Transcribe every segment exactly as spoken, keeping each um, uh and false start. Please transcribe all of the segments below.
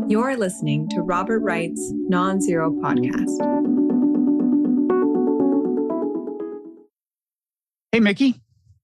You're listening to Robert Wright's Non-Zero Podcast. Hey, Mickey.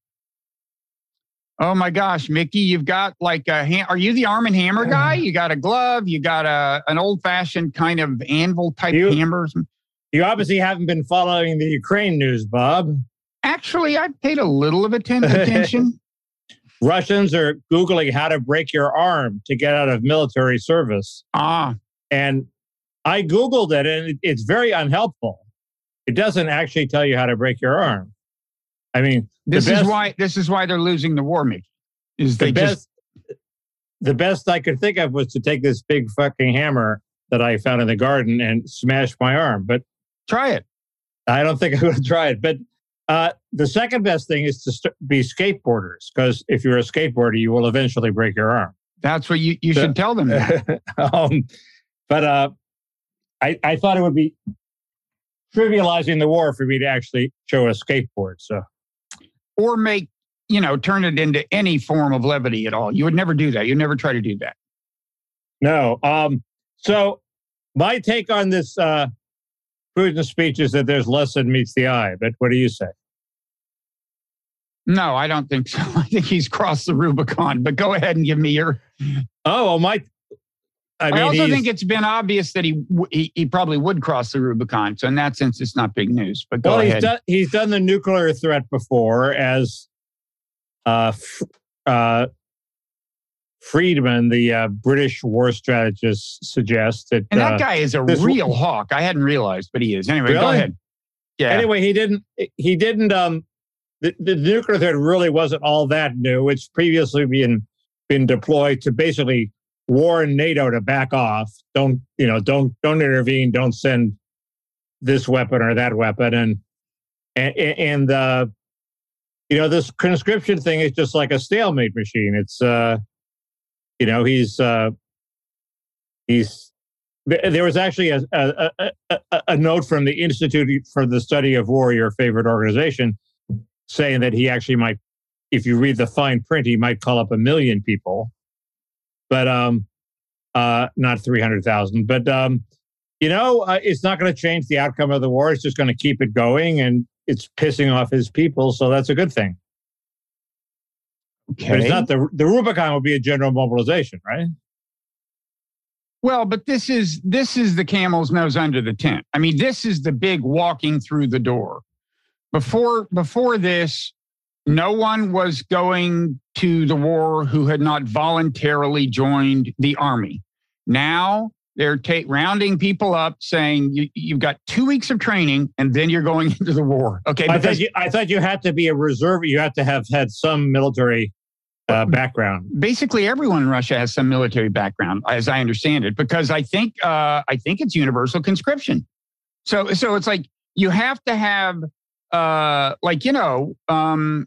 Oh my gosh, Mickey, you've got like a hand. Are you the Arm and Hammer guy? You got a glove, you got a an old-fashioned kind of anvil type you, hammer. You obviously haven't been following the Ukraine news, Bob. Actually, I paid a little of atten- attention. Russians are Googling how to break your arm to get out of military service. Ah. And I Googled it, and it's very unhelpful. It doesn't actually tell you how to break your arm. I mean, this best, is why this is why they're losing the war, Mickey. Is the they best just... the best I could think of was to take this big fucking hammer that I found in the garden and smash my arm. But try it. I don't think I would try it. But uh, the second best thing is to st- be skateboarders, because if you're a skateboarder, you will eventually break your arm. That's what you, you so, should tell them. That. um, but uh, I, I thought it would be trivializing the war for me to actually show a skateboard. So, or make, you know, turn it into any form of levity at all. You would never do that. You'd never try to do that. No. Um, so my take on this uh, Putin speech is that there's less than meets the eye. But what do you say? No, I don't think so. I think he's crossed the Rubicon. But go ahead and give me your. Oh, well, my. I, mean, I also think it's been obvious that he, he he probably would cross the Rubicon. So in that sense, it's not big news. But go well, ahead. He's done, he's done the nuclear threat before, as uh, uh, Friedman, the uh, British war strategist, suggests. That, and that uh, guy is a real w- hawk. I hadn't realized, but he is. Anyway, really? Go ahead. Yeah. Anyway, he didn't. He didn't. Um, the, the nuclear threat really wasn't all that new. It's previously been been deployed to basically warn NATO to back off. Don't you know? Don't don't intervene. Don't send this weapon or that weapon. And and and uh, you know, this conscription thing is just like a stalemate machine. It's uh, you know, he's uh, he's. There was actually a, a, a, a note from the Institute for the Study of War, your favorite organization, saying that he actually might, if you read the fine print, he might call up a million people, but um, uh, not three hundred thousand. But, um, you know, uh, it's not going to change the outcome of the war. It's just going to keep it going, and it's pissing off his people, so that's a good thing. Okay. But it's not the, the Rubicon will be a general mobilization, right? Well, but this is this is the camel's nose under the tent. I mean, this is the big walking through the door. Before before this, no one was going to the war who had not voluntarily joined the army. Now they're ta- rounding people up, saying you, you've got two weeks of training, and then you're going into the war. Okay, I thought you, I thought you had to be a reserve. You had to have had some military uh, background. Basically, everyone in Russia has some military background, as I understand it, because I think uh, I think it's universal conscription. So so it's like you have to have. Uh, like, you know, um,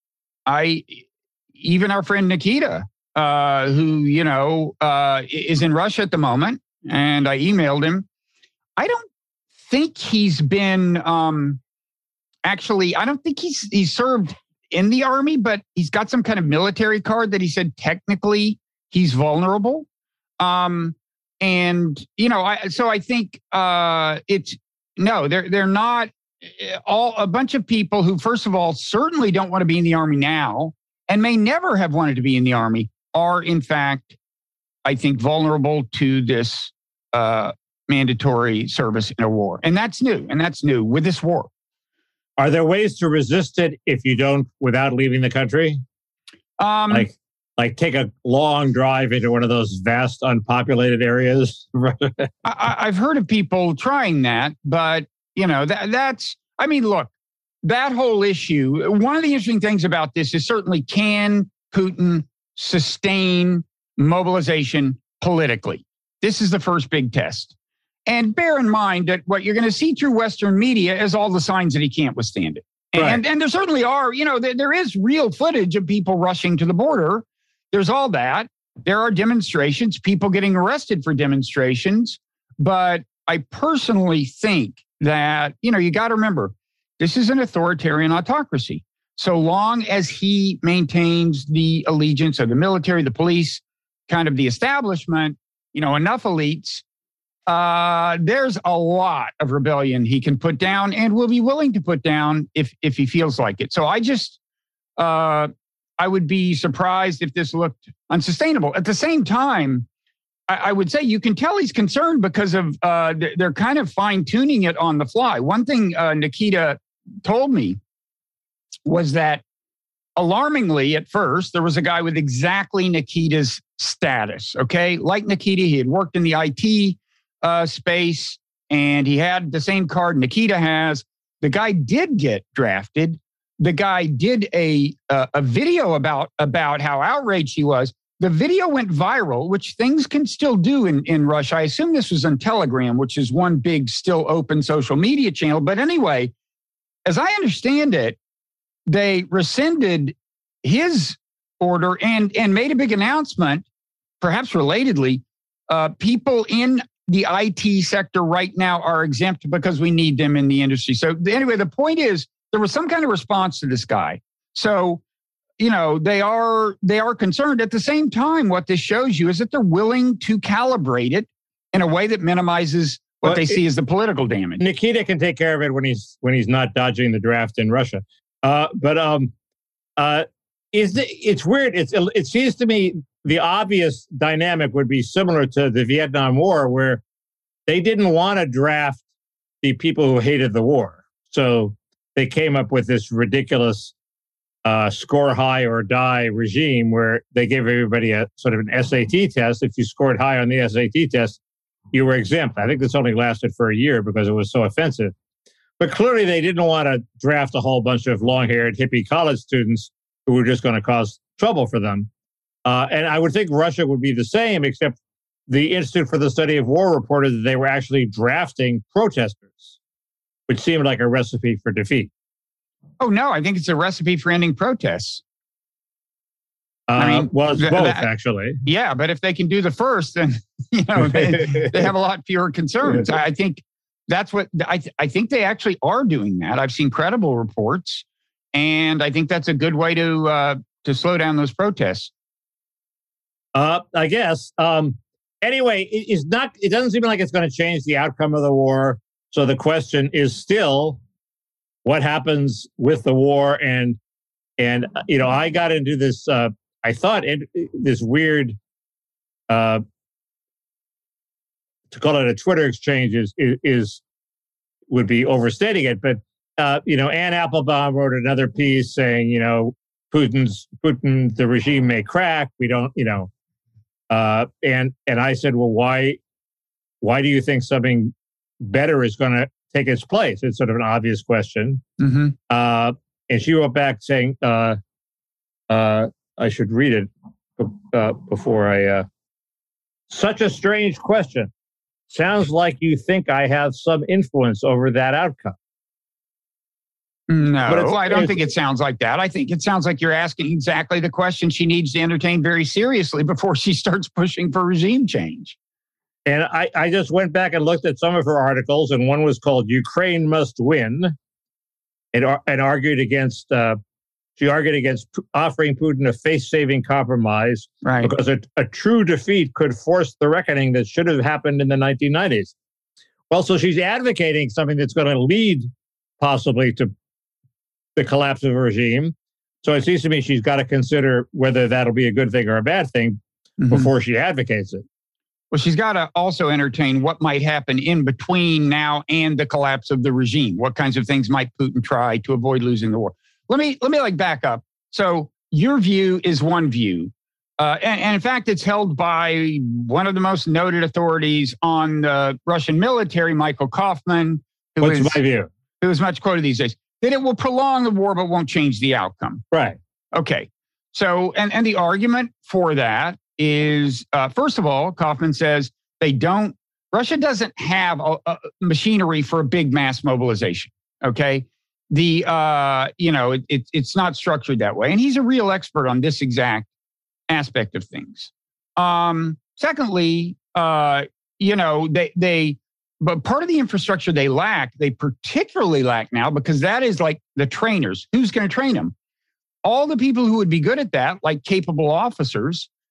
I, even our friend Nikita, uh, who, you know, uh, is in Russia at the moment, and I emailed him. I don't think he's been, um, actually, I don't think he's, he's served in the army, but he's got some kind of military card that he said technically he's vulnerable. Um, and, you know, I, so I think, uh, it's, no, they're, they're not, all a bunch of people who, first of all, certainly don't want to be in the army now and may never have wanted to be in the army are, in fact, I think, vulnerable to this uh, mandatory service in a war. And that's new. And that's new with this war. Are there ways to resist it if you don't without leaving the country? Um, like, like take a long drive into one of those vast, unpopulated areas? I, I've heard of people trying that, but You know, that that's, I mean, look, that whole issue, one of the interesting things about this is certainly, can Putin sustain mobilization politically? This is the first big test. And bear in mind that what you're going to see through Western media is all the signs that he can't withstand it. And, right. and, and there certainly are, you know, there, there is real footage of people rushing to the border. There's all that. There are demonstrations, people getting arrested for demonstrations. But I personally think that, you know, you got to remember, this is an authoritarian autocracy. So long as he maintains the allegiance of the military, the police, kind of the establishment, you know, enough elites, uh, there's a lot of rebellion he can put down and will be willing to put down if if he feels like it. So I just, uh, I would be surprised if this looked unsustainable. At the same time, I, I would say you can tell he's concerned because of uh, they're kind of fine tuning it on the fly. One thing uh, Nikita told me was that, alarmingly, at first, there was a guy with exactly Nikita's status. Okay, like Nikita, he had worked in the I T uh, space, and he had the same card Nikita has. The guy did get drafted. The guy did a uh, a video about about how outraged he was. The video went viral, which things can still do in, in Russia. I assume this was on Telegram, which is one big, still open social media channel. But anyway, as I understand it, they rescinded his order and, and made a big announcement, perhaps relatedly. Uh, people in the I T sector right now are exempt because we need them in the industry. So anyway, the point is there was some kind of response to this guy. So, you know, they are they are concerned. At the same time, what this shows you is that they're willing to calibrate it in a way that minimizes what well, they it, see as the political damage. Nikita can take care of it when he's when he's not dodging the draft in Russia. Uh, but um, uh, is the, it's weird. It's it seems to me the obvious dynamic would be similar to the Vietnam War, where they didn't want to draft the people who hated the war, so they came up with this ridiculous uh, score high or die regime where they gave everybody a sort of an S A T test. If you scored high on the S A T test, you were exempt. I think this only lasted for a year because it was so offensive. But clearly they didn't want to draft a whole bunch of long-haired hippie college students who were just going to cause trouble for them. Uh, and I would think Russia would be the same, except the Institute for the Study of War reported that they were actually drafting protesters, which seemed like a recipe for defeat. Oh, no, I think it's a recipe for ending protests. Uh, I mean, well, it's th- both, that, actually. Yeah, but if they can do the first, then you know they, they have a lot fewer concerns. I think that's what I, th- I think they actually are doing that. I've seen credible reports, and I think that's a good way to uh, to slow down those protests. Uh, I guess. Um, anyway, it, it's not. It doesn't seem like it's going to change the outcome of the war. So the question is still, what happens with the war? And and you know, I got into this. Uh, I thought it, this weird. Uh, to call it a Twitter exchange is, is, is would be overstating it. But, uh, you know, Ann Applebaum wrote another piece saying, you know, Putin's Putin, the regime may crack. We don't, you know, uh, and, and I said, well, why, why do you think something better is going to take its place? It's sort of an obvious question. Mm-hmm. Uh, and she wrote back saying, uh, uh, I should read it uh, before I, uh, such a strange question. Sounds like you think I have some influence over that outcome. No, well, I don't think it sounds like that. I think it sounds like you're asking exactly the question she needs to entertain very seriously before she starts pushing for regime change. And I, I just went back and looked at some of her articles, and one was called Ukraine Must Win, and, and argued against, uh, she argued against offering Putin a face-saving compromise, right? Because a, a true defeat could force the reckoning that should have happened in the nineteen nineties. Well, so she's advocating something that's going to lead possibly to the collapse of a regime. So it seems to me she's got to consider whether that'll be a good thing or a bad thing mm-hmm. before she advocates it. Well, she's got to also entertain what might happen in between now and the collapse of the regime. What kinds of things might Putin try to avoid losing the war? Let me let me like back up. So your view is one view. Uh, and, and in fact, it's held by one of the most noted authorities on the Russian military, Michael Kaufman. Who What's is, my view? Who is much quoted these days. That it will prolong the war, but won't change the outcome. Right. Okay. So, and, and the argument for that is, uh, first of all, Kaufman says they don't, Russia doesn't have a, a machinery for a big mass mobilization. Okay. The, uh, you know, it, it, it's not structured that way. And he's a real expert on this exact aspect of things. Um, secondly, uh, you know, they, they, but part of the infrastructure they lack, they particularly lack now, because that is like the trainers. Who's going to train them? All the people who would be good at that, like capable officers,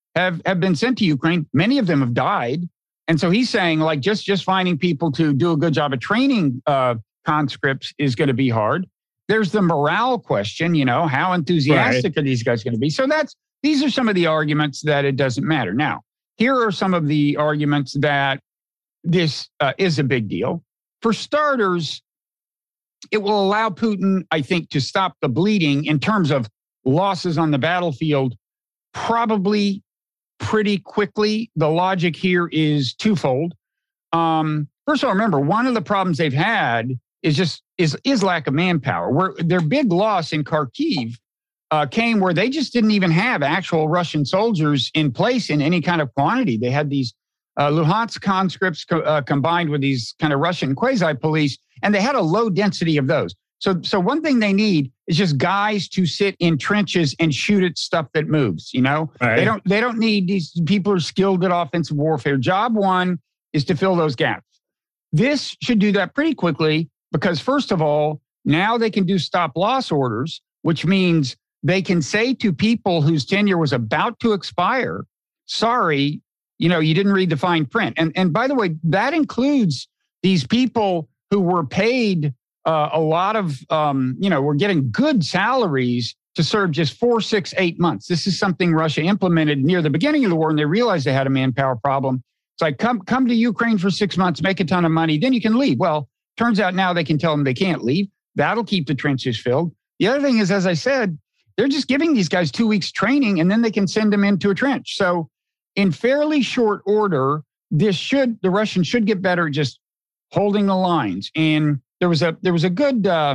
have, have been sent to Ukraine. Many of them have died. And so he's saying, like, just, just finding people to do a good job of training uh, conscripts is going to be hard. There's the morale question, you know, how enthusiastic right. are these guys going to be? So that's, these are some of the arguments that it doesn't matter. Now, here are some of the arguments that this uh, is a big deal. For starters, it will allow Putin, I think, to stop the bleeding in terms of losses on the battlefield, probably pretty quickly. The logic here is twofold. Um, first of all, remember, one of the problems they've had is just is, is lack of manpower. Where their big loss in Kharkiv uh, came where they just didn't even have actual Russian soldiers in place in any kind of quantity. They had these uh, Luhansk conscripts co- uh, combined with these kind of Russian quasi-police, and they had a low density of those. So, so one thing they need is just guys to sit in trenches and shoot at stuff that moves. You know, right. they don't they don't need these people who are skilled at offensive warfare. Job one is to fill those gaps. This should do that pretty quickly because, first of all, now they can do stop loss orders, which means they can say to people whose tenure was about to expire, "Sorry, you know, you didn't read the fine print." And and by the way, that includes these people who were paid. Uh, a lot of, um, you know, we're getting good salaries to serve just four, six, eight months. This is something Russia implemented near the beginning of the war, and they realized they had a manpower problem. It's like, come, come to Ukraine for six months, make a ton of money, then you can leave. Well, turns out now they can tell them they can't leave. That'll keep the trenches filled. The other thing is, as I said, they're just giving these guys two weeks training, and then they can send them into a trench. So in fairly short order, this should, the Russians should get better at just holding the lines. And There was a there was a good uh,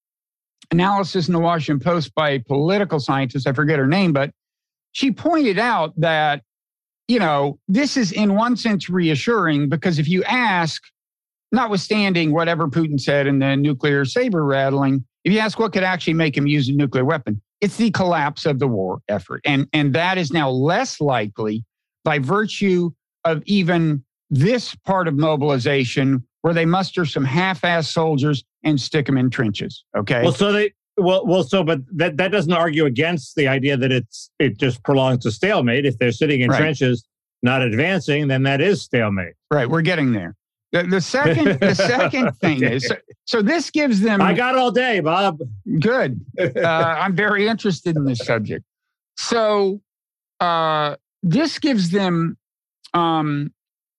analysis in the Washington Post by a political scientist, I forget her name, but she pointed out that, you know, this is in one sense reassuring because if you ask, notwithstanding whatever Putin said in the nuclear saber rattling, if you ask what could actually make him use a nuclear weapon, it's the collapse of the war effort. And, and that is now less likely by virtue of even this part of mobilization where they muster some half-assed soldiers and stick them in trenches. Okay. Well, so they well, well, so but that, that doesn't argue against the idea that it's it just prolongs a stalemate. If they're sitting in right. trenches, not advancing, then that is stalemate. Right. We're getting there. The, the second the second thing okay. is so, so this gives them. I got all day, Bob. Good. Uh, I'm very interested in this subject. So uh, this gives them, um,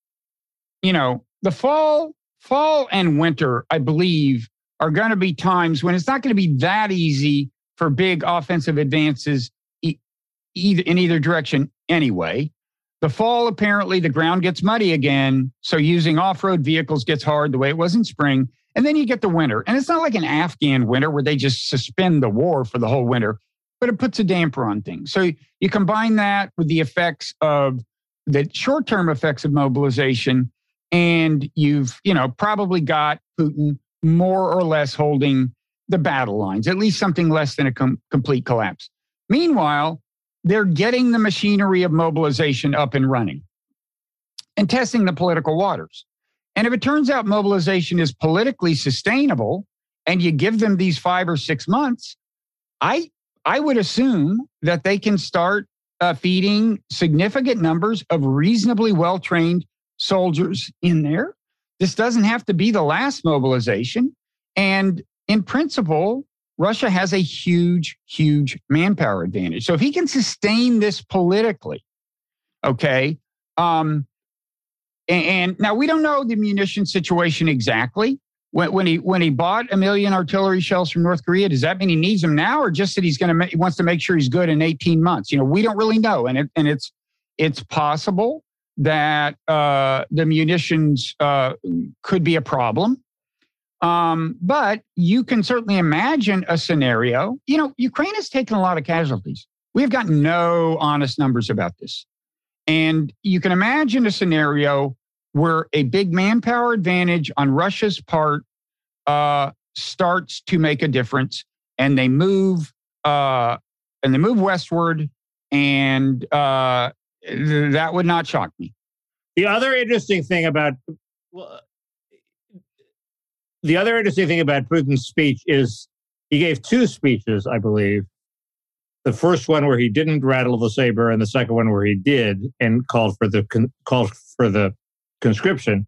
you know, the fall. Fall and winter, I believe, are going to be times when it's not going to be that easy for big offensive advances e- either in either direction anyway. The fall, apparently, the ground gets muddy again, so using off-road vehicles gets hard the way it was in spring. And then you get the winter. And it's not like an Afghan winter where they just suspend the war for the whole winter, but it puts a damper on things. So you combine that with the effects of the short-term effects of mobilization, and you've, you know, probably got Putin more or less holding the battle lines, at least something less than a com- complete collapse. Meanwhile, they're getting the machinery of mobilization up and running and testing the political waters. And if it turns out mobilization is politically sustainable and you give them these five or six months, I, I would assume that they can start uh, feeding significant numbers of reasonably well-trained soldiers in there. This doesn't have to be the last mobilization. And in principle, Russia has a huge, huge manpower advantage. So if he can sustain this politically, okay, um, and, and now we don't know the munition situation exactly. When, when he when he bought a million artillery shells from North Korea, does that mean he needs them now, or just that he's going to he wants to make sure he's good in eighteen months? You know, we don't really know, and it and it's it's possible that uh, the munitions uh, could be a problem. Um, but you can certainly imagine a scenario. You know, Ukraine has taken a lot of casualties. We've got no honest numbers about this. And you can imagine a scenario where a big manpower advantage on Russia's part uh, starts to make a difference, and they move uh, and they move westward, and uh, that would not shock me. The other interesting thing about well, the other interesting thing about Putin's speech is he gave two speeches, I believe. the first one where he didn't rattle the saber, and the second one where he did and called for the con- called for the conscription.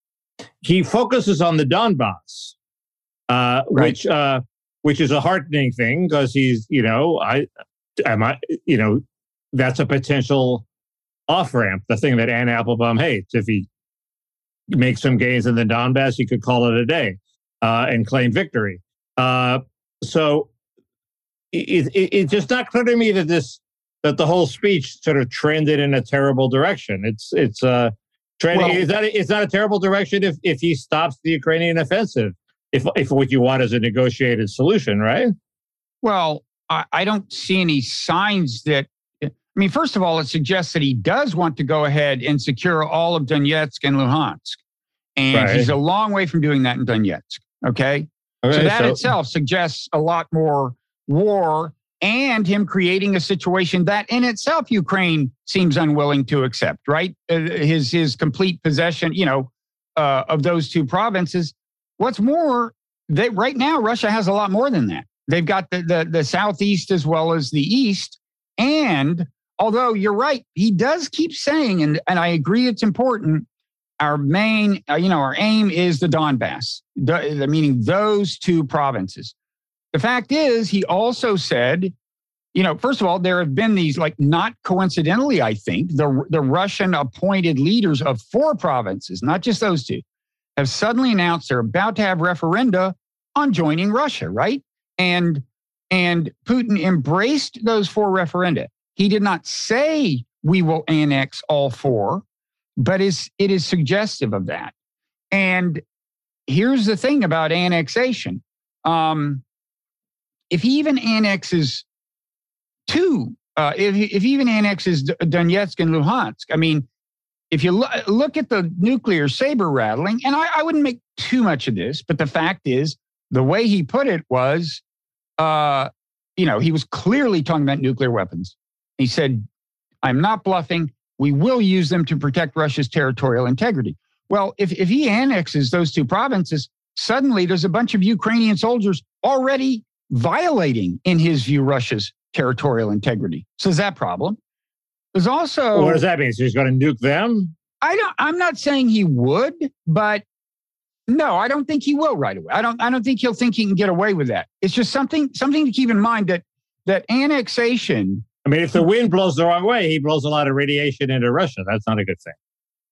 He focuses on the Donbass, uh, Right. which uh, which is a heartening thing because he's you know I am I you know that's a potential off ramp. The thing that Ann Applebaum hates. If he makes some gains in the Donbass, he could call it a day uh, and claim victory. Uh, so. It, it, it's just not clear to me that this that the whole speech sort of trended in a terrible direction. It's it's uh trending. Well, is that it's not a terrible direction if if he stops the Ukrainian offensive. If if what you want is a negotiated solution, right? Well, I, I don't see any signs that. I mean, first of all, it suggests that he does want to go ahead and secure all of Donetsk and Luhansk, and Right. he's a long way from doing that in Donetsk. Okay, Okay, so that so- itself suggests a lot more war and him creating a situation that in itself Ukraine seems unwilling to accept, right? Uh, his his complete possession, you know, uh, of those two provinces. What's more, they right now Russia has a lot more than that. They've got the the, the southeast as well as the east. And although you're right, he does keep saying, and, and I agree it's important, our main, uh, you know, our aim is the Donbass, the, the, meaning those two provinces. The fact is, he also said, you know, first of all, there have been these, like, not coincidentally, I think, the, the Russian appointed leaders of four provinces, not just those two, have suddenly announced they're about to have referenda on joining Russia, right? And, and Putin embraced those four referenda. He did not say we will annex all four, but is, it is suggestive of that. And here's the thing about annexation. Um, If he even annexes two, uh, if, he, if he even annexes Donetsk and Luhansk, I mean, if you lo- look at the nuclear saber rattling, and I, I wouldn't make too much of this, but the fact is, the way he put it was, uh, you know, he was clearly talking about nuclear weapons. He said, I'm not bluffing. We will use them to protect Russia's territorial integrity. Well, if, if he annexes those two provinces, suddenly there's a bunch of Ukrainian soldiers already violating, in his view, Russia's territorial integrity. So is that problem? There's also... Well, what does that mean? So he's going to nuke them? I don't, I'm not saying he would, but no, I don't think he will right away. I don't I don't think he'll think he can get away with that. It's just something something to keep in mind that that annexation... I mean, if the wind blows the wrong way, he blows a lot of radiation into Russia. That's not a good thing.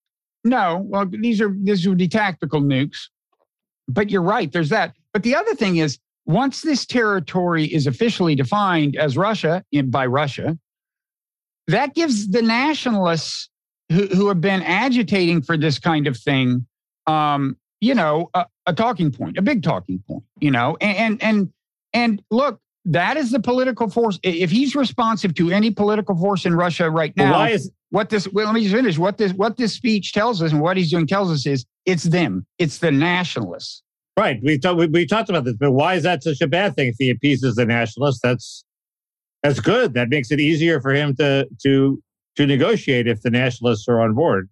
No, well, these are, these would be tactical nukes. But you're right, there's that. But the other thing is, once this territory is officially defined as Russia, in, by Russia, that gives the nationalists who, who have been agitating for this kind of thing, um, you know, a, a talking point, a big talking point, you know. And, and and and look, that is the political force. If he's responsive to any political force in Russia right now, Well, why is what this? Well, let me just finish. What this what this speech tells us, and what he's doing tells us, is it's them. It's the nationalists. right? We talked we, we talked about this, but why is that such a bad thing? If he appeases the nationalists, that's that's good. That makes it easier for him to to to negotiate if the nationalists are on board.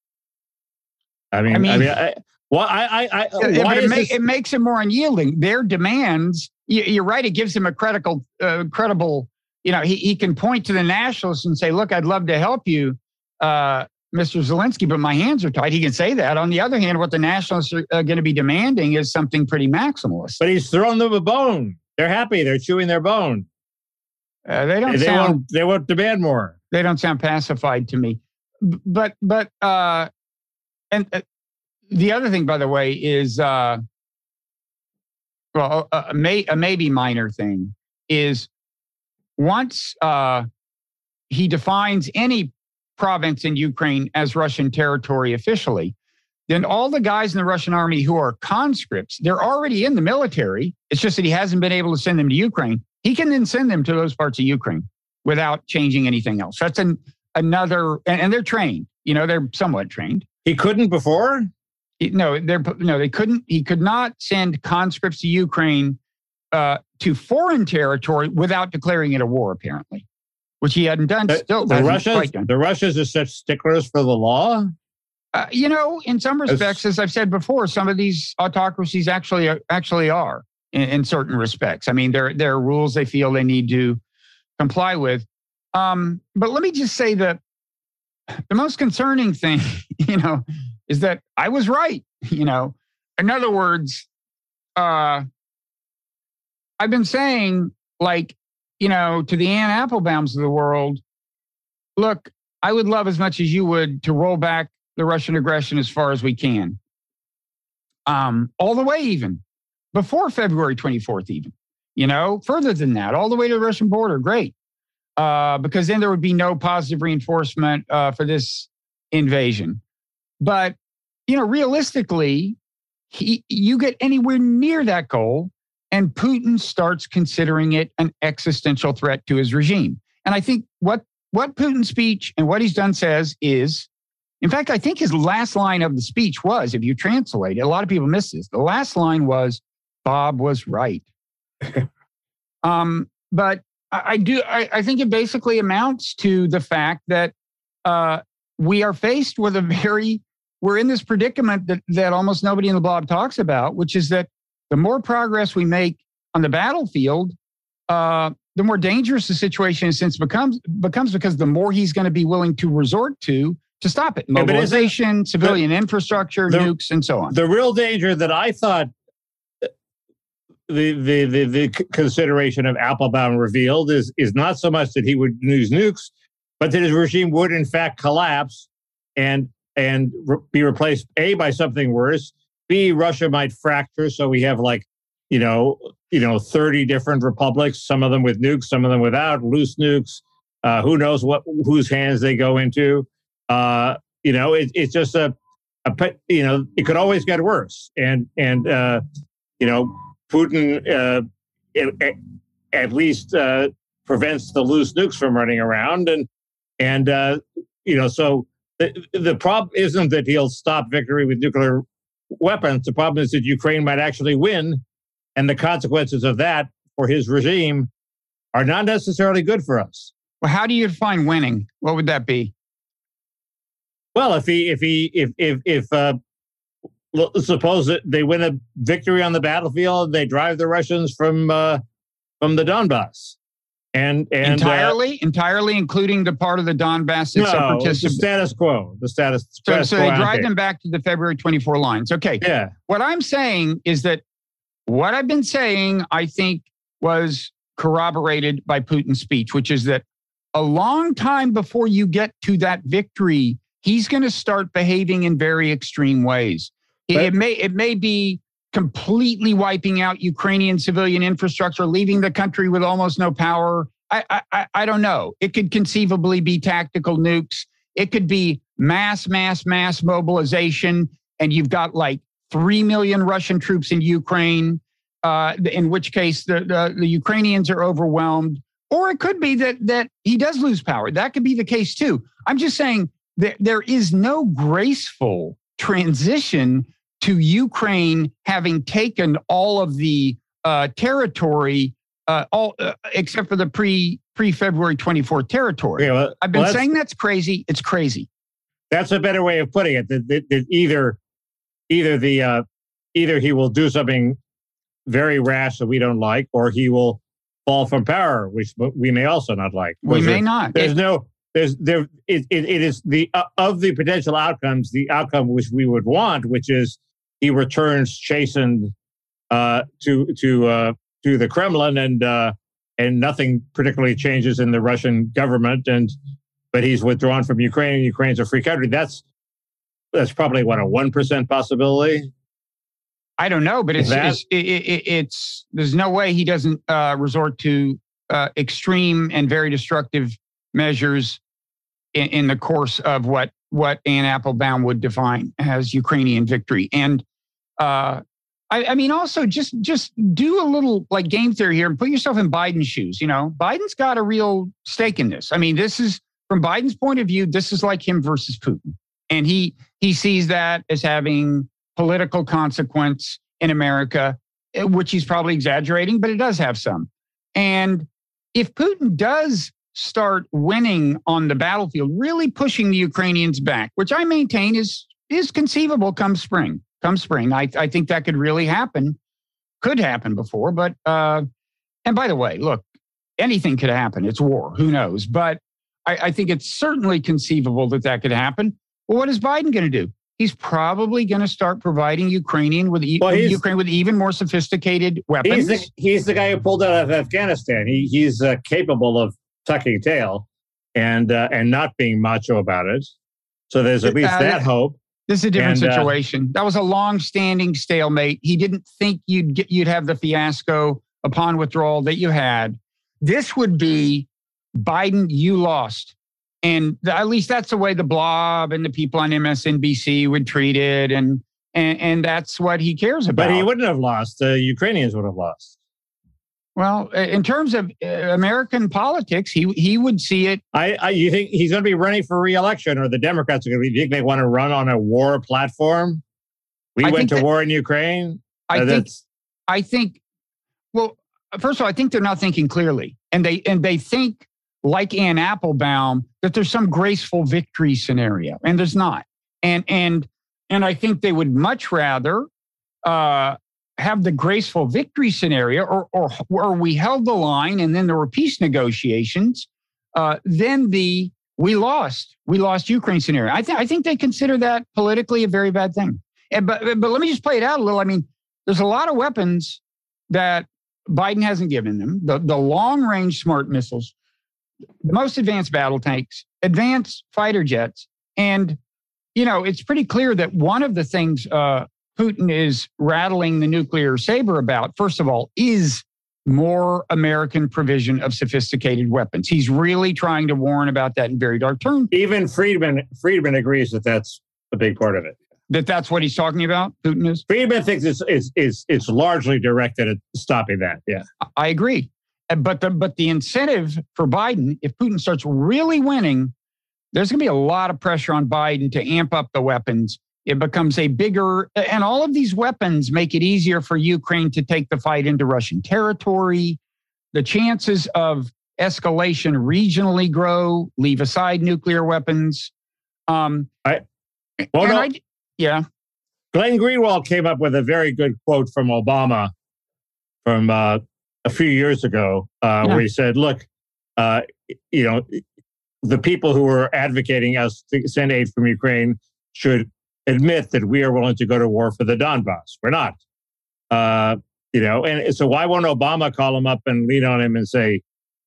I mean, I mean, I mean, I, well, I, I, I Yeah, why but it, is ma- this? it makes him more unyielding. Their demands, you, you're right, it gives him a credible, uh, credible, you know, he, he can point to the nationalists and say, look, I'd love to help you, uh, Mister Zelensky, but my hands are tied. He can say that. On the other hand, what the nationalists are uh, going to be demanding is something pretty maximalist. But he's thrown them a bone. They're happy. They're chewing their bone. Uh, they don't They sound won't. They won't demand more. they don't sound pacified to me. B- But but uh, and uh, the other thing, by the way, is uh, well, a, a, may, a maybe minor thing is once uh, he defines any province in Ukraine as Russian territory officially, then all the guys in the Russian army who are conscripts, they're already in the military. It's just that he hasn't been able to send them to Ukraine. He can then send them to those parts of Ukraine without changing anything else. That's an, another, and, and they're trained. You know, they're somewhat trained. He couldn't before. He- No, they're no, they couldn't. He could not send conscripts to Ukraine uh, to foreign territory without declaring it a war, apparently, which he hadn't done. The, Still, the hasn't Russians. quite done. The Russians are such sticklers for the law. Uh, you know, in some respects, It's- as I've said before, some of these autocracies actually actually are in, in certain respects. I mean, there there are rules they feel they need to comply with. Um, but let me just say that the most concerning thing, you know, is that I was right. You know, in other words, uh, I've been saying, like, you know, to the Ann Applebaums of the world, look, I would love as much as you would to roll back the Russian aggression as far as we can. Um, all the way even before February twenty-fourth, even, you know, further than that, all the way to the Russian border. Great. Uh, because then there would be no positive reinforcement uh, for this invasion. But, you know, realistically, he, you get anywhere near that goal and Putin starts considering it an existential threat to his regime. And I think what, what Putin's speech and what he's done says is, in fact, I think his last line of the speech was, if you translate it, a lot of people miss this. The last line was, Bob was right. um, but I, I do, I, I think it basically amounts to the fact that uh, we are faced with a very, we're in this predicament that, that almost nobody in the blob talks about, which is that the more progress we make on the battlefield, uh, the more dangerous the situation since becomes becomes because the more he's going to be willing to resort to to stop it. Mobilization, yeah, civilian the, infrastructure, the, nukes, and so on. The real danger that I thought the the the, the consideration of Applebaum revealed is is not so much that he would use nukes, but that his regime would in fact collapse and and re- be replaced A, by something worse. B, Russia might fracture, so we have like, you know, you know, thirty different republics, some of them with nukes, some of them without, loose nukes. Uh, who knows what whose hands they go into? Uh, you know, it, it's just a, a, you know, it could always get worse. And and uh, you know, Putin uh, it, at least uh, prevents the loose nukes from running around, and and uh, you know, so the the problem isn't that he'll stop victory with nuclear weapons. The problem is that Ukraine might actually win, and the consequences of that for his regime are not necessarily good for us. Well, how do you define winning? What would that be? Well, if he, if he, if if if uh, suppose that they win a victory on the battlefield, they drive the Russians from uh, from the Donbass, and and entirely, uh, entirely, including the part of the Donbass that's no, separatist. The status quo, the status. So, status so quo they drive ante. them back to the February twenty-fourth lines. Okay. Yeah. What I'm saying is that what I've been saying, I think, was corroborated by Putin's speech, which is that a long time before you get to that victory, he's going to start behaving in very extreme ways. It, it may it may be completely wiping out Ukrainian civilian infrastructure, leaving the country with almost no power. I, I I don't know. It could conceivably be tactical nukes. It could be mass, mass, mass mobilization, and you've got like three million Russian troops in Ukraine, uh, in which case the, the, the Ukrainians are overwhelmed. Or it could be that that he does lose power. That could be the case too. I'm just saying that there is no graceful transition to Ukraine having taken all of the uh, territory, uh, all uh, except for the pre pre February twenty-fourth territory. Yeah, well, I've been well, saying that's crazy. It's crazy. That's a better way of putting it. That, that, that either either the uh, either he will do something very rash that we don't like, or he will fall from power, which we may also not like. We may there, not. There's it, no. There's there. It, it, it is the uh, of the potential outcomes, the outcome which we would want, which is he returns chastened uh, to to uh, to the Kremlin, and uh, and nothing particularly changes in the Russian government, and but he's withdrawn from Ukraine, and Ukraine's a free country. That's that's probably what, a one percent possibility. I don't know, but it's it's, it, it, it's there's no way he doesn't uh, resort to uh, extreme and very destructive measures in, in the course of what what Ann Applebaum would define as Ukrainian victory. And uh, I, I mean, also just just do a little like game theory here and put yourself in Biden's shoes. You know, Biden's got a real stake in this. I mean, this is from Biden's point of view, this is like him versus Putin, and he he sees that as having political consequence in America, which he's probably exaggerating, but it does have some. And if Putin does start winning on the battlefield, really pushing the Ukrainians back, which I maintain is is conceivable come spring, come spring. I, I think that could really happen, could happen before. But, uh, and by the way, look, anything could happen. It's war. Who knows? But I, I think it's certainly conceivable that that could happen. Well, what is Biden going to do? He's probably going to start providing Ukrainian with e- well, Ukraine with even more sophisticated weapons. He's the, he's the guy who pulled out of Afghanistan. He he's uh, capable of tucking tail and uh, and not being macho about it. So there's at least uh, that hope. This is a different and, situation. Uh, that was a long-standing stalemate. He didn't think you'd get you'd have the fiasco upon withdrawal that you had. This would be Biden, you lost. And the, at least that's the way the blob and the people on M S N B C would treat it. And and, and that's what he cares about. But he wouldn't have lost. The Ukrainians would have lost. Well, in terms of uh, American politics, he he would see it. I, I you think he's going to be running for re-election, or the Democrats are going to be? Do you think they want to run on a war platform? We I went to that, war in Ukraine. I uh, think. I think. Well, first of all, I think they're not thinking clearly, and they and they think like Ann Applebaum that there's some graceful victory scenario, and there's not. And and and I think they would much rather. Uh, have the graceful victory scenario, or, or, or we held the line and then there were peace negotiations, uh, then the we lost, we lost Ukraine scenario. I, th- I think they consider that politically a very bad thing. And, but, but let me just play it out a little. I mean, there's a lot of weapons that Biden hasn't given them. The, the long-range smart missiles, the most advanced battle tanks, advanced fighter jets. And, you know, it's pretty clear that one of the things uh, Putin is rattling the nuclear saber about, first of all, is more American provision of sophisticated weapons. He's really trying to warn about that in very dark terms. Even Friedman, Friedman agrees that that's a big part of it. That that's what he's talking about, Putin is? Friedman thinks it's, it's, it's, it's largely directed at stopping that, yeah. I agree. But the, but the incentive for Biden, if Putin starts really winning, there's going to be a lot of pressure on Biden to amp up the weapons. It becomes a bigger, and all of these weapons make it easier for Ukraine to take the fight into Russian territory. The chances of escalation regionally grow, leave aside nuclear weapons. Um, I, well, no, I, yeah. Glenn Greenwald came up with a very good quote from Obama from uh, a few years ago, uh, yeah. where he said, look, uh, you know, the people who are advocating us to send aid from Ukraine should admit that we are willing to go to war for the Donbass. We're not. Uh, you know, and so why won't Obama call him up and lean on him and say,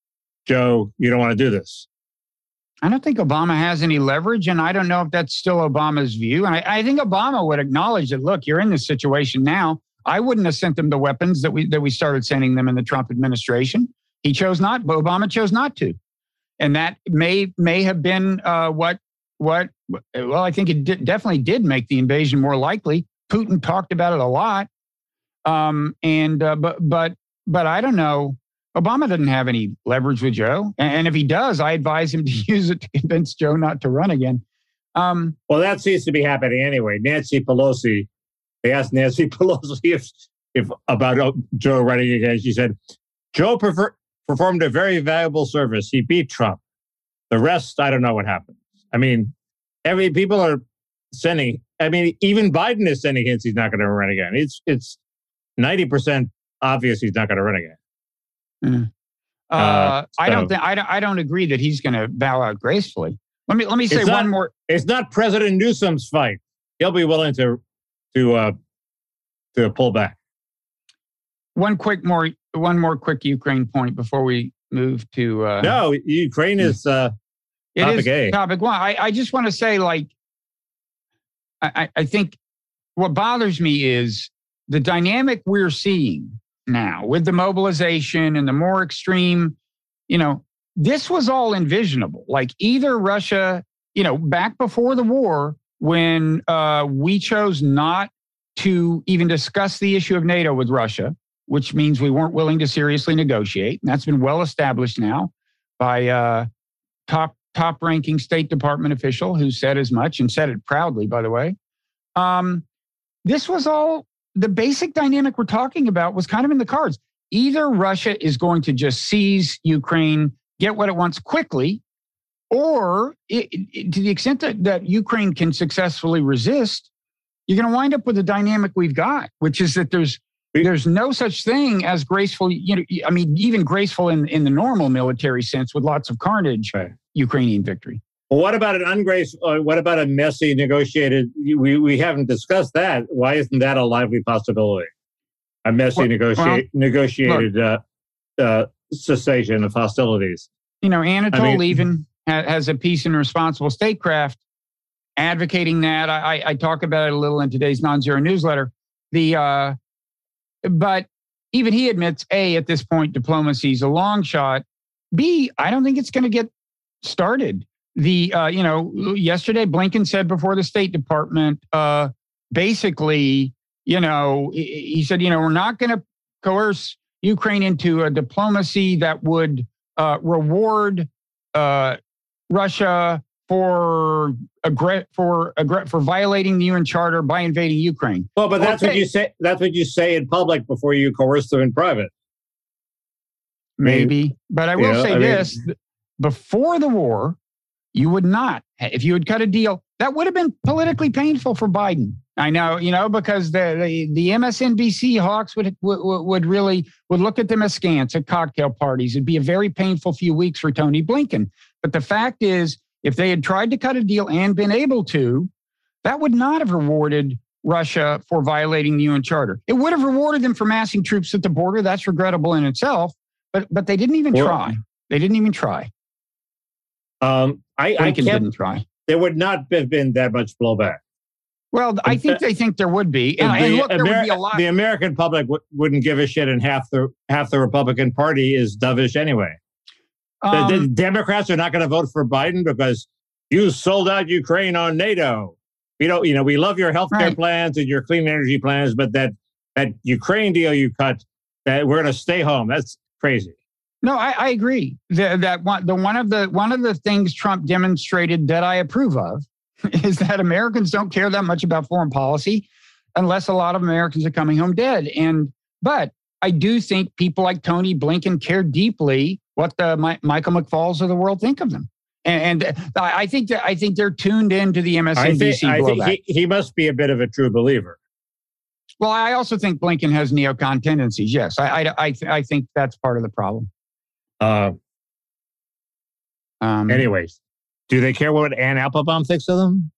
Joe, you don't want to do this? I don't think Obama has any leverage, and I don't know if that's still Obama's view. And I, I think Obama would acknowledge that, look, you're in this situation now. I wouldn't have sent them the weapons that we that we started sending them in the Trump administration. He chose not, but Obama chose not to. And that may may have been uh, what What? Well, I think it did, definitely did make the invasion more likely. Putin talked about it a lot, um, and uh, but but but I don't know. Obama doesn't have any leverage with Joe, and, and if he does, I advise him to use it to convince Joe not to run again. Um, well, that seems to be happening anyway. Nancy Pelosi, they asked Nancy Pelosi if if about Joe running again. She said Joe prefer, performed a very valuable service. He beat Trump. The rest, I don't know what happened. I mean, every people are sending. I mean, even Biden is sending hints he's not going to run again. It's it's ninety percent obvious he's not going to run again. Mm. Uh, uh, so. I don't think I don't I don't agree that he's going to bow out gracefully. Let me let me say it's one not, more. It's not President Newsom's fight. He'll be willing to to uh, to pull back. One quick more one more quick Ukraine point before we move to. Uh, no, Ukraine is. Uh, It topic is A. topic one. I, I just want to say, like, I, I think what bothers me is the dynamic we're seeing now with the mobilization and the more extreme, you know, this was all envisionable. Like either Russia, you know, back before the war, when uh, we chose not to even discuss the issue of NATO with Russia, which means we weren't willing to seriously negotiate. And that's been well established now by uh, top top-ranking State Department official who said as much and said it proudly, by the way. Um, this was all, the basic dynamic we're talking about was kind of in the cards. Either Russia is going to just seize Ukraine, get what it wants quickly, or it, it, to the extent that, that Ukraine can successfully resist, you're going to wind up with the dynamic we've got, which is that there's there's no such thing as graceful. You know, I mean, even graceful in, in the normal military sense with lots of carnage, right. Ukrainian victory. Well, what about an ungraceful? Uh, what about a messy negotiated? We we haven't discussed that. Why isn't that a lively possibility? A messy well, negotiate, well, negotiated look, uh, uh, cessation of hostilities. You know, Anatol I mean, Lieven has a piece in Responsible Statecraft advocating that. I, I talk about it a little in today's Non-Zero newsletter. The uh, but even he admits, A, at this point, diplomacy is a long shot. B, I don't think it's going to get started. The uh, you know, yesterday Blinken said before the State Department, uh, basically, you know, he said, you know, we're not going to coerce Ukraine into a diplomacy that would uh, reward uh, Russia for aggr- for aggr- for violating the U N Charter by invading Ukraine. Well, but that's okay. what you say. That's what you say in public before you coerce them in private. Maybe, but I will know, say I this: mean, before the war, you would not, if you had cut a deal, that would have been politically painful for Biden. I know, you know, because the the, the M S N B C hawks would, would would really would look at them askance at cocktail parties. It'd be a very painful few weeks for Tony Blinken. But the fact is, if they had tried to cut a deal and been able to, that would not have rewarded Russia for violating the U N Charter. It would have rewarded them for massing troops at the border. That's regrettable in itself. But but they didn't even well, try. They didn't even try. Um, I, I Blinken didn't try. There would not have been that much blowback. Well, I think they think there would be, and, the, and look, there Ameri- would be a lot. The American public w- wouldn't give a shit, and half the half the Republican Party is dovish anyway. Um, the, the Democrats are not going to vote for Biden because you sold out Ukraine on NATO. We don't, you know, we love your healthcare right. plans and your clean energy plans, but that that Ukraine deal you cut, that we're going to stay home. That's crazy. No, I, I agree. The, that one, the one of the one of the things Trump demonstrated that I approve of is that Americans don't care that much about foreign policy unless a lot of Americans are coming home dead. And but I do think people like Tony Blinken care deeply what the My, Michael McFauls of the world think of them. And, and I think that I think they're tuned into the M S N B C I think, blowback. I think he, he must be a bit of a true believer. Well, I also think Blinken has neocon tendencies. Yes, I I I, I think that's part of the problem. Uh, um, anyways, do they care what Ann Applebaum thinks of them?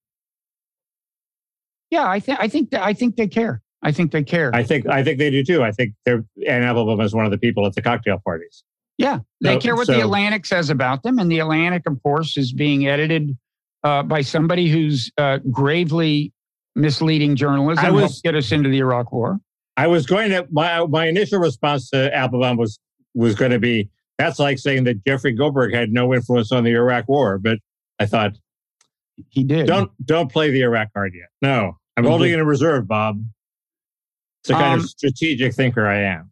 Yeah, I think I think that I think they care. I think they care. I think I think they do too. I think they're Ann Applebaum is one of the people at the cocktail parties. Yeah, they so, care what so, the Atlantic says about them, and the Atlantic, of course, is being edited uh, by somebody who's uh, gravely misleading journalism. I was helped get us into the Iraq War. I was going to my my initial response to Applebaum was was going to be that's like saying that Jeffrey Goldberg had no influence on the Iraq War, but I thought he did. Don't don't play the Iraq card yet. No, I'm he holding did. it in reserve, Bob. It's the kind Um, of strategic thinker I am.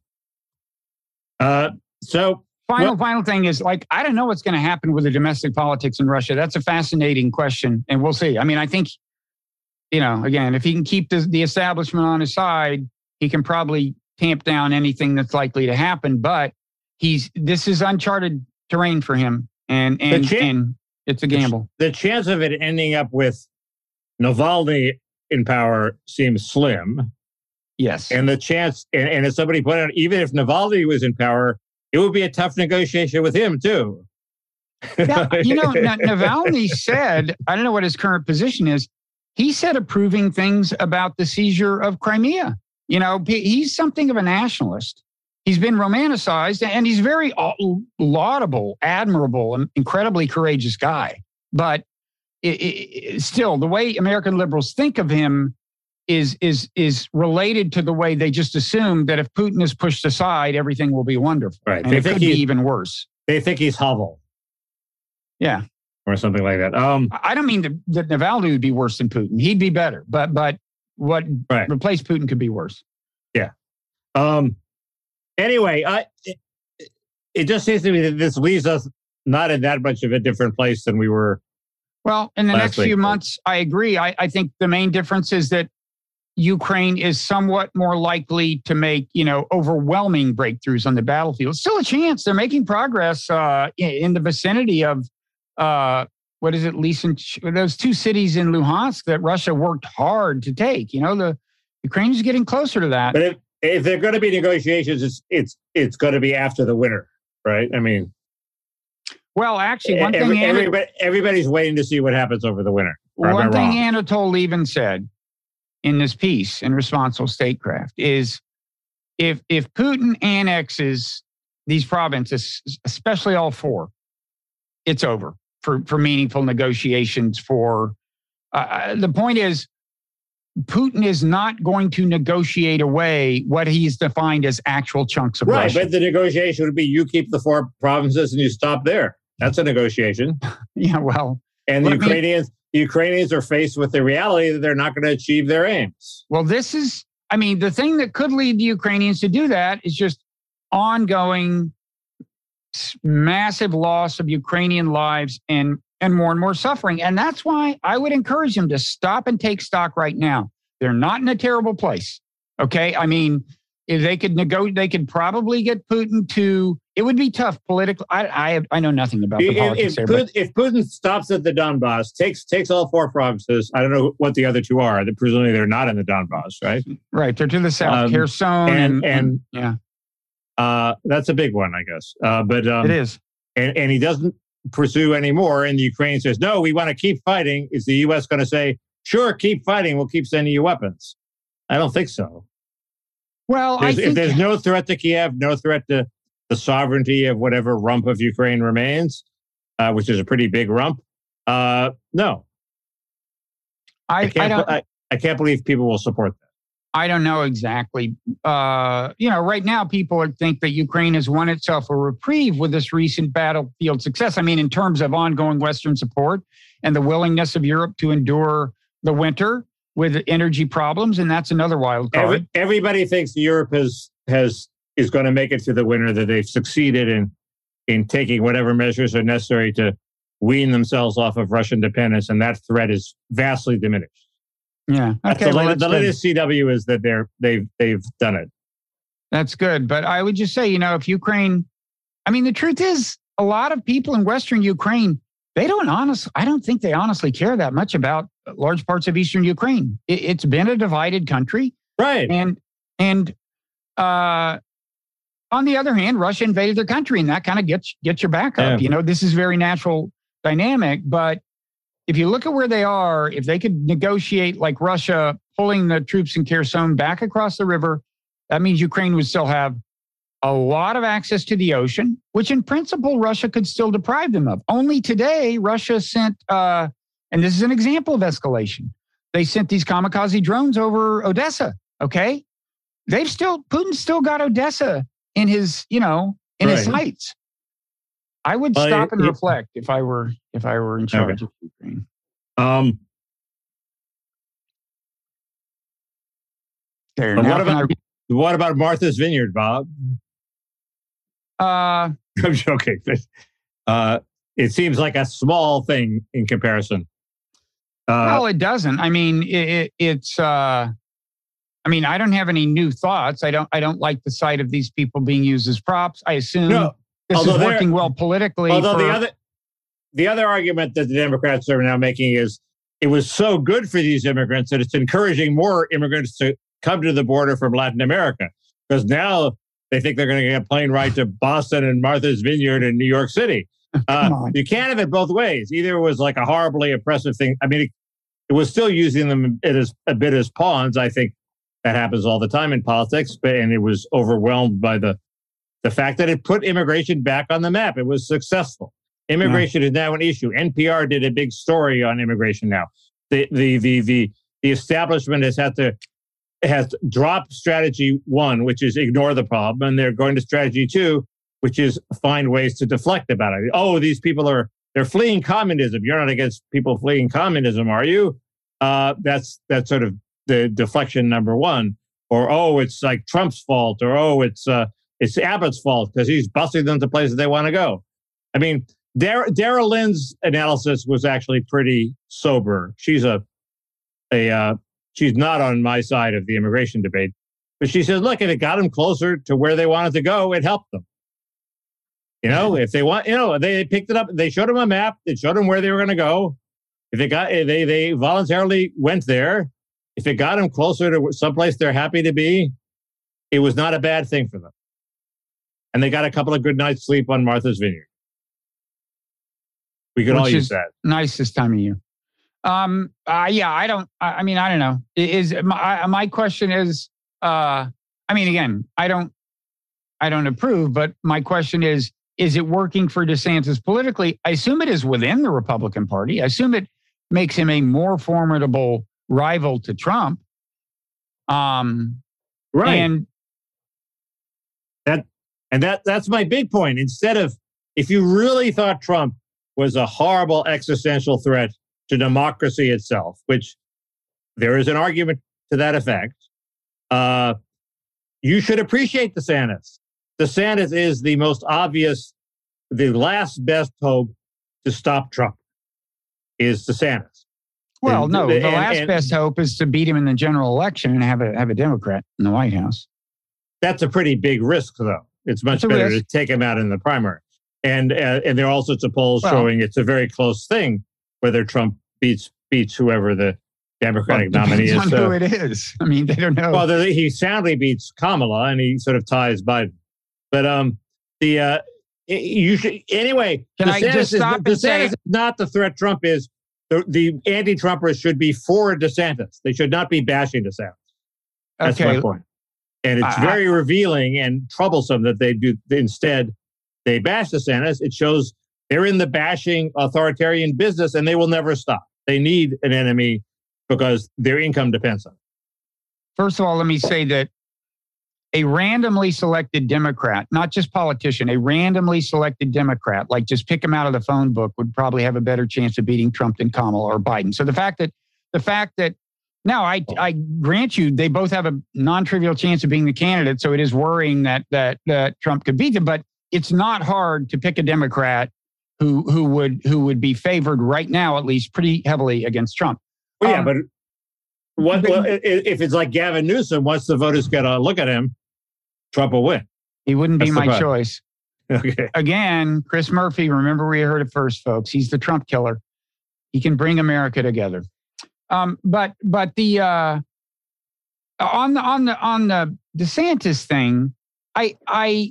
Uh, so Final, well, final thing is, like, I don't know what's going to happen with the domestic politics in Russia. That's a fascinating question, and we'll see. I mean, I think, you know, again, if he can keep the, the establishment on his side, he can probably tamp down anything that's likely to happen. But he's this is uncharted terrain for him, and and, chan- and it's a gamble. The chance of it ending up with Navalny in power seems slim. Yes, and the chance, and, and as somebody pointed out, even if Navalny was in power, it would be a tough negotiation with him, too. Yeah, you know, N- Navalny said, I don't know what his current position is. He said approving things about the seizure of Crimea. You know, he's something of a nationalist. He's been romanticized, and he's very laudable, admirable, and incredibly courageous guy. But it, it, still, the way American liberals think of him is is is related to the way they just assume that if Putin is pushed aside, everything will be wonderful. Right. And they it think could be even worse. They think he's Havel. Yeah. Or something like that. Um, I don't mean that, that Navalny would be worse than Putin. He'd be better. But but what right. replace Putin could be worse. Yeah. Um. Anyway, I, it, it just seems to me that this leaves us not in that much of a different place than we were. Well, in the last next week. few months, I agree. I, I think the main difference is that Ukraine is somewhat more likely to make, you know, overwhelming breakthroughs on the battlefield. Still a chance. They're making progress uh, in, in the vicinity of, uh, what is it, Lysychansk, those two cities in Luhansk that Russia worked hard to take. You know, the Ukraine is getting closer to that. But if, if they're going to be negotiations, it's it's it's going to be after the winter, right? I mean, well, actually, one every, thing everybody, everybody's waiting to see what happens over the winter. One thing Anatol Lieven said in this piece in Responsible Statecraft is if if Putin annexes these provinces, especially all four, it's over for, for meaningful negotiations. For uh, the point is, Putin is not going to negotiate away what he's defined as actual chunks of right, Russia. But the negotiation would be you keep the four provinces and you stop there. That's a negotiation. Yeah, well, and the Ukrainians, me, the Ukrainians are faced with the reality that they're not going to achieve their aims. Well, this is, I mean, the thing that could lead the Ukrainians to do that is just ongoing massive loss of Ukrainian lives and and more and more suffering. And that's why I would encourage them to stop and take stock right now. They're not in a terrible place. Okay. I mean, if they could negotiate, they could probably get Putin to, it would be tough politically. I I, have, I know nothing about the if, politics if, there. Putin, But, if Putin stops at the Donbass, takes takes all four provinces, I don't know what the other two are. They're, presumably they're not in the Donbass, right? Right. They're to the south, um, Kherson. And, and, and, and yeah. Uh, that's a big one, I guess. Uh, but um, it is. And, and he doesn't pursue anymore. And the Ukraine says, no, we want to keep fighting. Is the U S going to say, sure, keep fighting. We'll keep sending you weapons? I don't think so. Well, there's, I think... if there's no threat to Kiev, no threat to the sovereignty of whatever rump of Ukraine remains, uh, which is a pretty big rump, uh, no. I, I, can't, I, don't, I, I can't believe people will support that. I don't know exactly. Uh, you know, right now people think that Ukraine has won itself a reprieve with this recent battlefield success. I mean, in terms of ongoing Western support and the willingness of Europe to endure the winter with energy problems, and that's another wild card. Every, everybody thinks Europe has has is going to make it through the winter, that they've succeeded in in taking whatever measures are necessary to wean themselves off of Russian dependence, and that threat is vastly diminished. Yeah. Okay. The, well, latest, the latest C W is that they're they've they've done it. That's good. But I would just say, you know, if Ukraine, I mean, the truth is, a lot of people in Western Ukraine, they don't honestly, I don't think they honestly care that much about large parts of Eastern Ukraine. It, it's been a divided country. Right. And and uh, on the other hand, Russia invaded their country, and that kind of gets gets your back up. Yeah. You know, this is very natural dynamic, but if you look at where they are, if they could negotiate like Russia pulling the troops in Kherson back across the river, that means Ukraine would still have a lot of access to the ocean, which in principle, Russia could still deprive them of. Only today, Russia sent, uh, and this is an example of escalation, they sent these kamikaze drones over Odessa, okay? They've still, Putin's still got Odessa in his, you know, in right. his sights. I would well, stop and it, reflect if I were if I were in charge okay. of Ukraine. Um, there. What about, I, what about Martha's Vineyard, Bob? Uh, I'm joking. Uh, it seems like a small thing in comparison. Uh, well, it doesn't. I mean, it, it, it's. Uh, I mean, I don't have any new thoughts. I don't. I don't like the sight of these people being used as props. I assume. No. This although is working well politically. Although for, the other, the other argument that the Democrats are now making is it was so good for these immigrants that it's encouraging more immigrants to come to the border from Latin America, because now they think they're going to get a plane ride to Boston and Martha's Vineyard in New York City. Uh, you can't have it both ways. Either it was like a horribly oppressive thing. I mean, it, it was still using them as a bit as pawns. I think that happens all the time in politics, but and it was overwhelmed by the The fact that it put immigration back on the map. It was successful. Immigration yeah. is now an issue. N P R did a big story on immigration now. The the the the, the establishment has had to has dropped strategy one, which is ignore the problem, and they're going to strategy two, which is find ways to deflect about it. Oh, these people are they're fleeing communism. You're not against people fleeing communism, are you? Uh, that's that's sort of the deflection number one. Or oh, it's like Trump's fault. Or oh, it's uh, It's Abbott's fault because he's busing them to places they want to go. I mean, Dara, Dara Lynn's analysis was actually pretty sober. She's a, a uh, she's not on my side of the immigration debate, but she says, look, if it got them closer to where they wanted to go, it helped them. You know, if they want, you know, they picked it up. They showed them a map. It showed them where they were going to go. If they got, they they voluntarily went there. If it got them closer to someplace they're happy to be, it was not a bad thing for them. And they got a couple of good nights sleep on Martha's Vineyard. We could Which all use is that. Nice this time of year. Um, uh, yeah, I don't, I, I mean, I don't know. Is my, my question is, uh, I mean, again, I don't, I don't approve, but my question is, is it working for DeSantis politically? I assume it is within the Republican Party. I assume it makes him a more formidable rival to Trump. Um, right. And that, and that, that's my big point. Instead of, if you really thought Trump was a horrible existential threat to democracy itself, which there is an argument to that effect, uh, you should appreciate DeSantis. DeSantis is the most obvious, the last best hope to stop Trump is DeSantis. Well, and, no, the and, last and, best hope is to beat him in the general election and have a have a Democrat in the White House. That's a pretty big risk, though. It's much it's better risk. to take him out in the primary. And uh, and there are all sorts of polls well, showing it's a very close thing whether Trump beats beats whoever the Democratic well, nominee is. On so, who it is. I mean, they don't know. Well, the, he soundly beats Kamala, and he sort of ties Biden. But um, the uh, you should anyway. Can I just stop is, and say, DeSantis is not the threat Trump is. The, the anti-Trumpers should be for DeSantis. They should not be bashing DeSantis. That's okay. my point. And it's I, very revealing and troublesome that they do instead they bash DeSantis. It shows they're in the bashing authoritarian business, and they will never stop. They need an enemy because their income depends on it. First of all, let me say that a randomly selected Democrat, not just politician, a randomly selected Democrat, like just pick him out of the phone book, would probably have a better chance of beating Trump than Kamala or Biden. So the fact that, the fact that, now I, I grant you, they both have a non-trivial chance of being the candidate. So it is worrying that that that Trump could beat them, but it's not hard to pick a Democrat who who would who would be favored right now, at least pretty heavily against Trump. Well, yeah, um, but what well, if it's like Gavin Newsom? Once the voters get a look at him, Trump will win. He wouldn't That's be my choice. Okay. Again, Chris Murphy, remember we heard it first, folks. He's the Trump killer. He can bring America together. Um, but but the uh, on the on the on the DeSantis thing, I I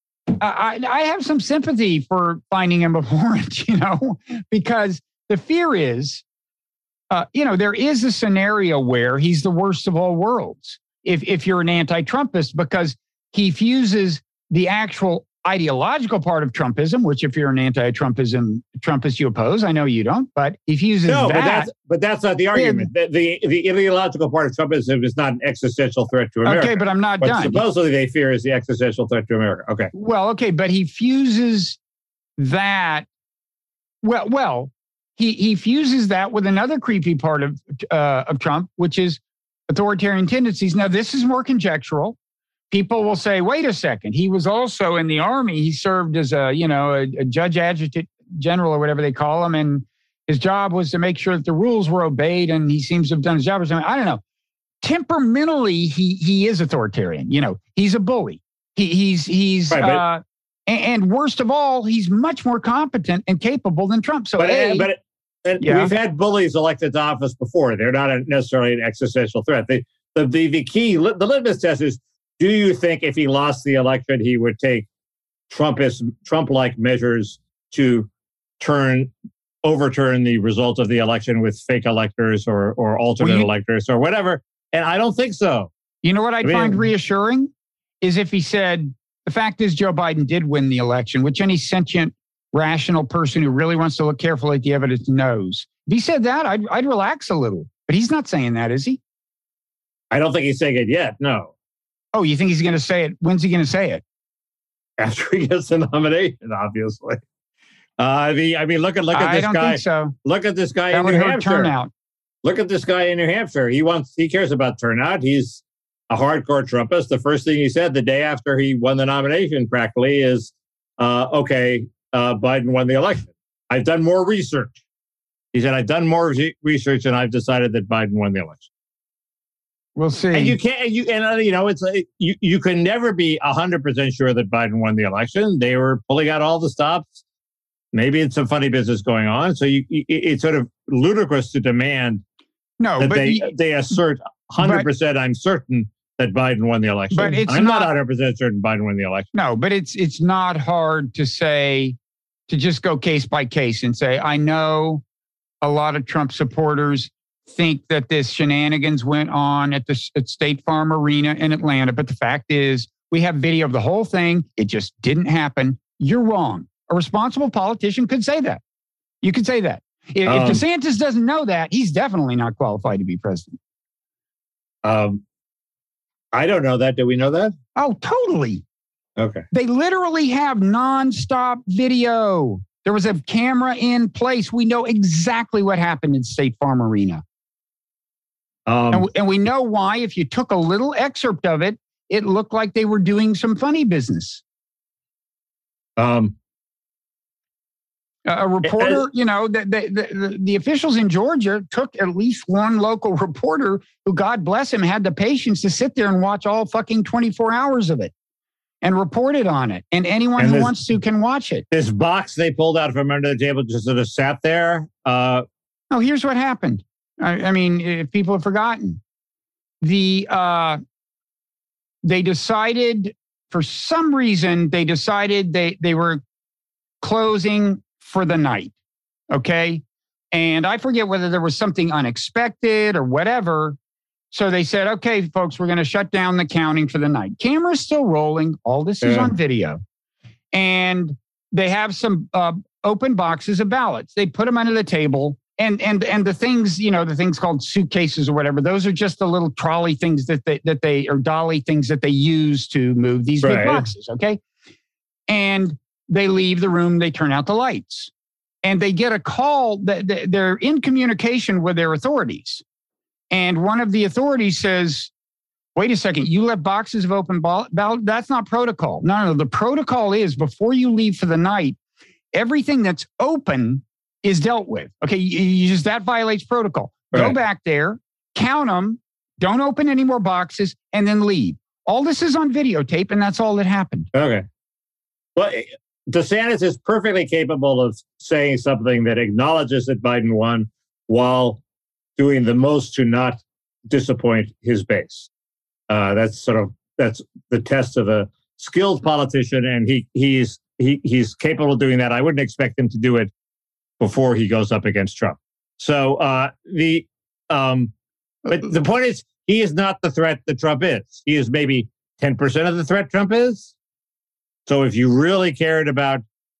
I I have some sympathy for finding him abhorrent, you know, because the fear is, uh, you know, there is a scenario where he's the worst of all worlds. If if you're an anti-Trumpist, because he fuses the actual ideological part of Trumpism, which if you're an anti-Trumpism Trumpist, you oppose. I know you don't, but he fuses no, that. but that's but that's not the argument. The, the the ideological part of Trumpism is not an existential threat to America. Okay, but I'm not what done. Supposedly they fear is the existential threat to America. Okay. Well, okay, but he fuses that. Well, well, he he fuses that with another creepy part of uh, of Trump, which is authoritarian tendencies. Now, this is more conjectural. People will say, wait a second, he was also in the army. He served as a, you know, a, a judge adjutant general or whatever they call him. And his job was to make sure that the rules were obeyed. And he seems to have done his job or something. I don't know. Temperamentally, he he is authoritarian. You know, he's a bully. He, he's, he's, right, but, uh, and, and worst of all, he's much more competent and capable than Trump. So, but, A, but and yeah. we've had bullies elected to office before. They're not a, necessarily an existential threat. They, the, the, the key, the litmus test is, do you think if he lost the election, he would take Trumpist, Trump-like measures to turn, overturn the result of the election with fake electors or or alternate well, you, electors or whatever? And I don't think so. You know what I'd I mean, find reassuring is if he said, the fact is Joe Biden did win the election, which any sentient, rational person who really wants to look carefully at the evidence knows. If he said that, I'd, I'd relax a little. But he's not saying that, is he? I don't think he's saying it yet, no. Oh, you think he's going to say it? When's he going to say it? After he gets the nomination, obviously. Uh, I mean, I mean, look at look at I this don't guy. Think so. Look at this guy that in would New hurt Hampshire. Turnout. Look at this guy in New Hampshire. He wants, he cares about turnout. He's a hardcore Trumpist. The first thing he said the day after he won the nomination, practically, is, uh, "Okay, uh, Biden won the election. I've done more research." He said, "I've done more re- research, and I've decided that Biden won the election." We'll see. And you can't, you and uh, you know, it's like you you can never be a hundred percent sure that Biden won the election. They were pulling out all the stops. Maybe it's some funny business going on. So you, it, it's sort of ludicrous to demand no, that but they he, they assert hundred percent. I'm certain that Biden won the election. But it's I'm not, not one hundred percent certain Biden won the election. No, but it's it's not hard to say, to just go case by case and say, I know a lot of Trump supporters think that this shenanigans went on at the at State Farm Arena in Atlanta. But the fact is, we have video of the whole thing. It just didn't happen. You're wrong. A responsible politician could say that. You could say that. If, um, if DeSantis doesn't know that, he's definitely not qualified to be president. Um, I don't know that. Do we know that? Oh, totally. Okay. They literally have nonstop video. There was a camera in place. We know exactly what happened in State Farm Arena. Um, and, and we know why. If you took a little excerpt of it, it looked like they were doing some funny business. Um, a reporter, you know, the, the, the, the officials in Georgia took at least one local reporter who, God bless him, had the patience to sit there and watch all fucking twenty-four hours of it and reported on it. And anyone and who this, wants to can watch it. This box they pulled out from under the table just sort of sat there. Uh, oh, here's what happened. I, I mean, if people have forgotten, the uh, they decided for some reason they decided they they were closing for the night. Okay. And I forget whether there was something unexpected or whatever. So they said, okay, folks, we're going to shut down the counting for the night. Camera's still rolling. All this is yeah. on video. And they have some uh, open boxes of ballots. They put them under the table. And and and the things, you know, the things called suitcases or whatever, those are just the little trolley things that they, that they or dolly things that they use to move these right. big boxes. Okay. And they leave the room, they turn out the lights, and they get a call that they're in communication with their authorities. And one of the authorities says, wait a second, you left boxes of open ballot? That's not protocol. No, no, the protocol is before you leave for the night, everything that's open is dealt with. Okay, you, you just, that violates protocol. Right. Go back there, count them, don't open any more boxes, and then leave. All this is on videotape, and that's all that happened. Okay. Well, DeSantis is perfectly capable of saying something that acknowledges that Biden won while doing the most to not disappoint his base. Uh, that's sort of that's the test of a skilled politician, and he he's he he's capable of doing that. I wouldn't expect him to do it before he goes up against Trump. So uh, the um, but the point is, he is not the threat that Trump is. He is maybe ten percent of the threat Trump is. So if you really cared about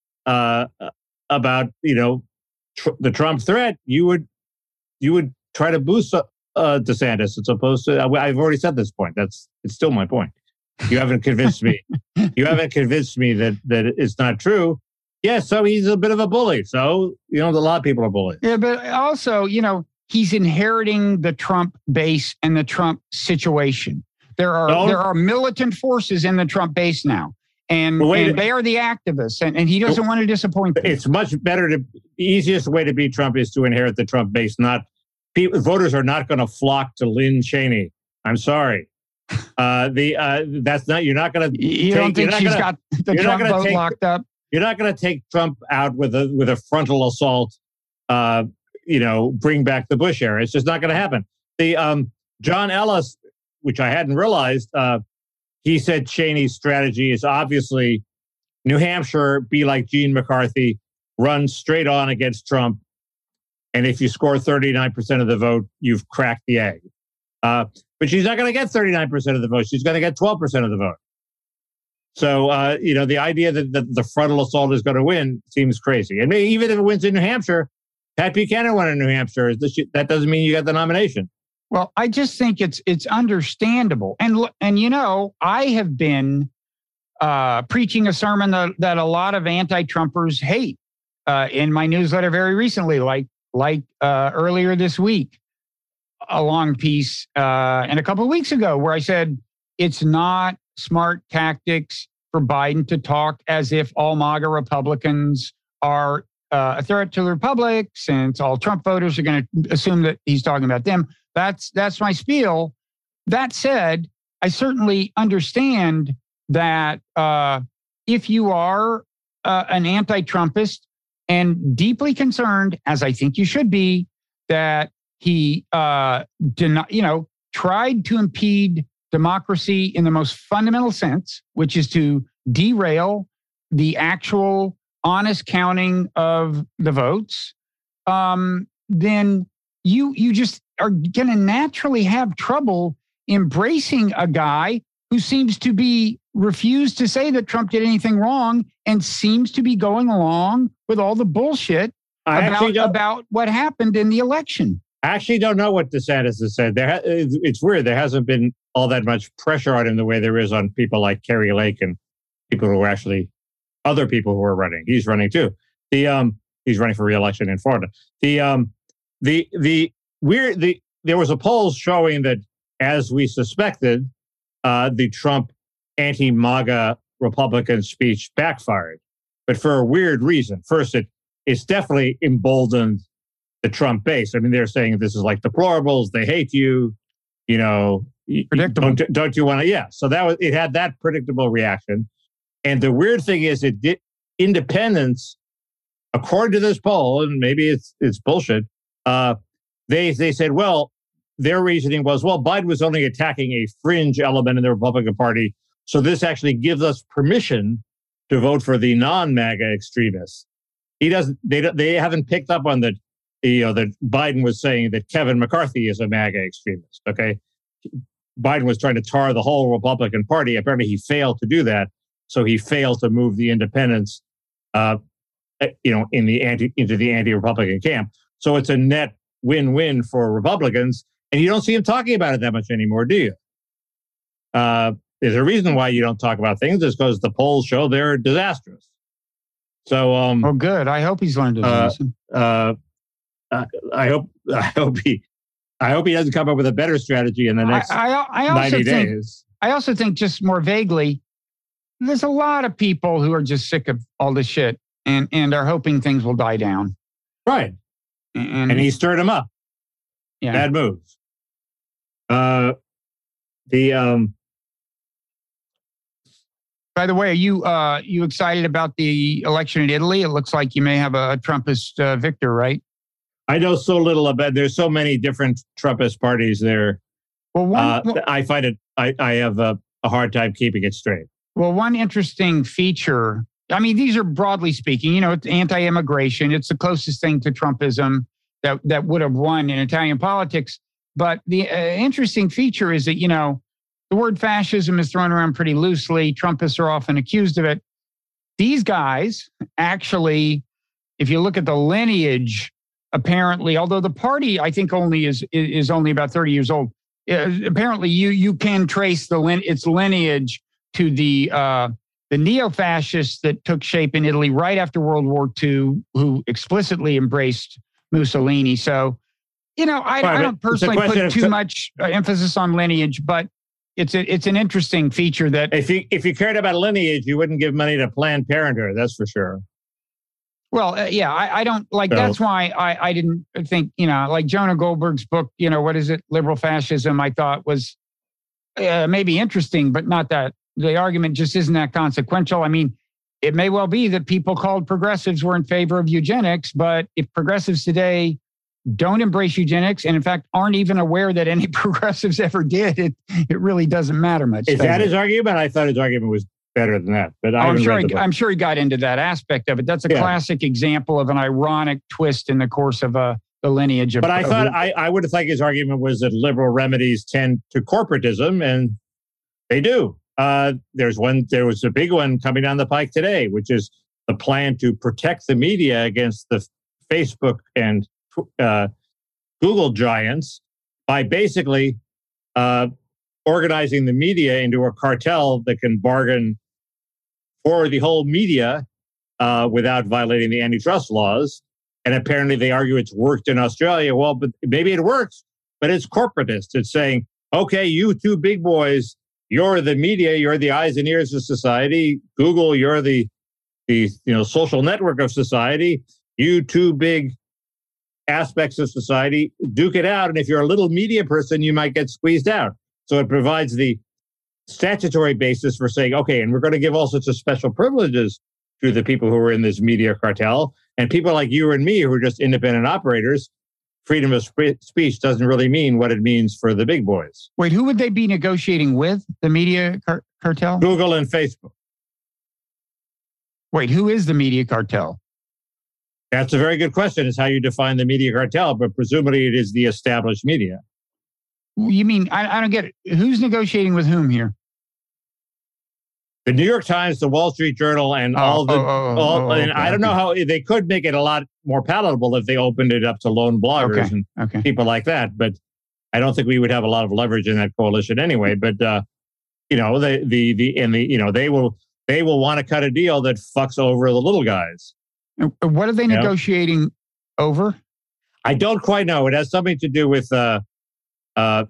uh, about you know tr- the Trump threat, you would you would try to boost uh, DeSantis as opposed to. I've already said this point. That's it's still my point. You haven't convinced me. You haven't convinced me that that it's not true. Yeah, so he's a bit of a bully. So you know, a lot of people are bullies. Yeah, but also you know he's inheriting the Trump base and the Trump situation. There are no. there are militant forces in the Trump base now. And, well, and they are the activists, and, and he doesn't want to disappoint them. It's much better to, the easiest way to beat Trump is to inherit the Trump base. Not people, voters are not going to flock to Lynn Cheney. I'm sorry. Uh, the uh, that's not, you're not going to. You take, don't think she's gonna, got the Trump vote take, locked up? You're not going to take Trump out with a, with a frontal assault, uh, you know, bring back the Bush era. It's just not going to happen. The um, John Ellis, which I hadn't realized, uh, he said Cheney's strategy is obviously New Hampshire, be like Gene McCarthy, run straight on against Trump. And if you score thirty-nine percent of the vote, you've cracked the egg. Uh, but she's not going to get thirty-nine percent of the vote. She's going to get twelve percent of the vote. So, uh, you know, the idea that, that the frontal assault is going to win seems crazy. And maybe even if it wins in New Hampshire, Pat Buchanan won in New Hampshire. That doesn't mean you got the nomination. Well, I just think it's it's understandable. And, and you know, I have been uh, preaching a sermon that, that a lot of anti-Trumpers hate uh, in my newsletter very recently, like like uh, earlier this week, a long piece, uh, and a couple of weeks ago where I said it's not smart tactics for Biden to talk as if all MAGA Republicans are uh, a threat to the Republic, since all Trump voters are going to assume that he's talking about them. That's that's my spiel. That said, I certainly understand that uh, if you are uh, an anti-Trumpist and deeply concerned, as I think you should be, that he uh, did not, you know, tried to impede democracy in the most fundamental sense, which is to derail the actual honest counting of the votes, um, then you you just are going to naturally have trouble embracing a guy who seems to be refused to say that Trump did anything wrong and seems to be going along with all the bullshit I about, about what happened in the election. I actually don't know what DeSantis has said. There, ha- it's weird. There hasn't been all that much pressure on him the way there is on people like Kerry Lake and people who are actually other people who are running. He's running too. The um, he's running for re-election in Florida. The um, the the weird the there was a poll showing that, as we suspected, uh, the Trump anti-MAGA Republican speech backfired, but for a weird reason. First, it it's definitely emboldened the Trump base. I mean, they're saying this is like deplorables. They hate you. You know, predictable. Don't, don't you want to? Yeah. So that was it. Had that predictable reaction. And the weird thing is, it did independents, according to this poll, and maybe it's it's bullshit. Uh, they they said, well, their reasoning was, well, Biden was only attacking a fringe element in the Republican Party, so this actually gives us permission to vote for the non-MAGA extremists. He doesn't. They they haven't picked up on that. You know, that Biden was saying that Kevin McCarthy is a MAGA extremist. Okay, Biden was trying to tar the whole Republican Party. Apparently, he failed to do that. So he failed to move the independents, uh, you know, in the anti into the anti-Republican camp. So it's a net win-win for Republicans, and you don't see him talking about it that much anymore, do you? Uh, there's a reason why you don't talk about things. Is because the polls show they're disastrous. So, um, oh, good. I hope he's learned his uh, lesson. Uh, uh, I hope. I hope he. I hope he doesn't come up with a better strategy in the next I, I, I also ninety think, days. I also think, just more vaguely, there's a lot of people who are just sick of all this shit and, and are hoping things will die down. Right. And, and he stirred them up. Yeah. Bad move. Uh, the um. By the way, are you uh you excited about the election in Italy? It looks like you may have a, a Trumpist uh, victor, right? I know so little about. There's so many different Trumpist parties there. Well, one, uh, well, I find it. I, I have a, a hard time keeping it straight. Well, one interesting feature. I mean, these are broadly speaking. You know, it's anti-immigration. It's the closest thing to Trumpism that that would have won in Italian politics. But the uh, interesting feature is that, you know, the word fascism is thrown around pretty loosely. Trumpists are often accused of it. These guys actually, if you look at the lineage, apparently, although the party, I think, only is is only about thirty years old, uh, apparently you you can trace the its lineage to the uh, the neo-fascists that took shape in Italy right after World War Two, who explicitly embraced Mussolini. So, you know, I, right, I don't personally put too of, much uh, emphasis on lineage, but it's a, it's an interesting feature that if you if you cared about lineage, you wouldn't give money to Planned Parenthood. That's for sure. Well, uh, yeah, I, I don't like. So, that's why I, I didn't think, you know, like Jonah Goldberg's book, you know, what is it? Liberal fascism, I thought was uh, maybe interesting, but not that the argument just isn't that consequential. I mean, it may well be that people called progressives were in favor of eugenics, but if progressives today don't embrace eugenics and in fact aren't even aware that any progressives ever did, it it really doesn't matter much. Is that it? his argument? I thought his argument was better than that. But I I'm sure. read He, I'm sure he got into that aspect of it. That's a yeah. classic example of an ironic twist in the course of uh, the lineage of. But I of, thought I, I would have thought his argument was that liberal remedies tend to corporatism, and they do. Uh, there's one. There was a big one coming down the pike today, which is the plan to protect the media against the Facebook and uh, Google giants by basically uh, organizing the media into a cartel that can bargain for the whole media uh, without violating the antitrust laws. And apparently they argue it's worked in Australia. Well, but maybe it works, but it's corporatist. It's saying, okay, you two big boys, you're the media, you're the eyes and ears of society. Google, you're the, the you know, social network of society. You two big aspects of society, duke it out. And if you're a little media person, you might get squeezed out. So it provides the statutory basis for saying, okay, and we're going to give all sorts of special privileges to the people who are in this media cartel. And people like you and me who are just independent operators, freedom of spe- speech doesn't really mean what it means for the big boys. Wait, who would they be negotiating with? The media car- cartel? Google and Facebook. Wait, who is the media cartel? That's a very good question. Is how you define the media cartel, but presumably it is the established media. You mean, I, I don't get it. Who's negotiating with whom here? The New York Times, the Wall Street Journal, and Oh, all the. oh, oh, all, oh, and okay, I don't know how they could make it a lot more palatable if they opened it up to lone bloggers Okay, and okay. people like that. But I don't think we would have a lot of leverage in that coalition anyway. But uh, you know, the the the and the you know they will they will want to cut a deal that fucks over the little guys. And What are they Yeah. negotiating over? I don't quite know. It has something to do with uh, uh,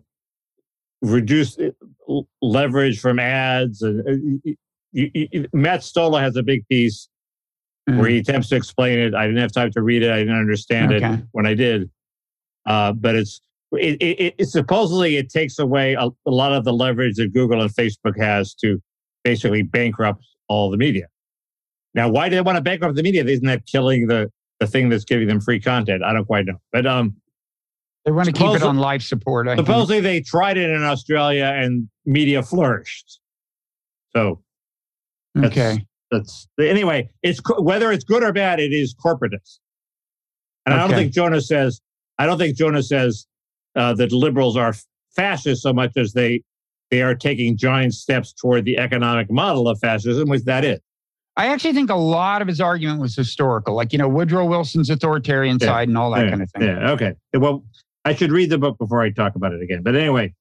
reduced l- leverage from ads. And uh, you, you, you- Matt Stolla has a big piece Mm. where he attempts to explain it. I didn't have time to read it. I didn't understand Okay. it when I did. Uh, but it's it, it, it supposedly it takes away a, a lot of the leverage that Google and Facebook has to basically bankrupt all the media. Now, why do they want to bankrupt the media? Isn't that killing the the thing that's giving them free content? I don't quite know. But um, They want to keep it Supposi- on life support. I think. supposedly they tried it in Australia and media flourished. So that's, Okay. that's anyway. It's co- whether it's good or bad, it is corporatist. And I don't Okay. think Jonah says. I don't think Jonah says uh, that liberals are fascist so much as they they are taking giant steps toward the economic model of fascism, which that is. I actually think a lot of his argument was historical, like, you know, Woodrow Wilson's authoritarian Yeah. side and all that yeah, kind of thing. Yeah. Okay. Well, I should read the book before I talk about it again. But anyway,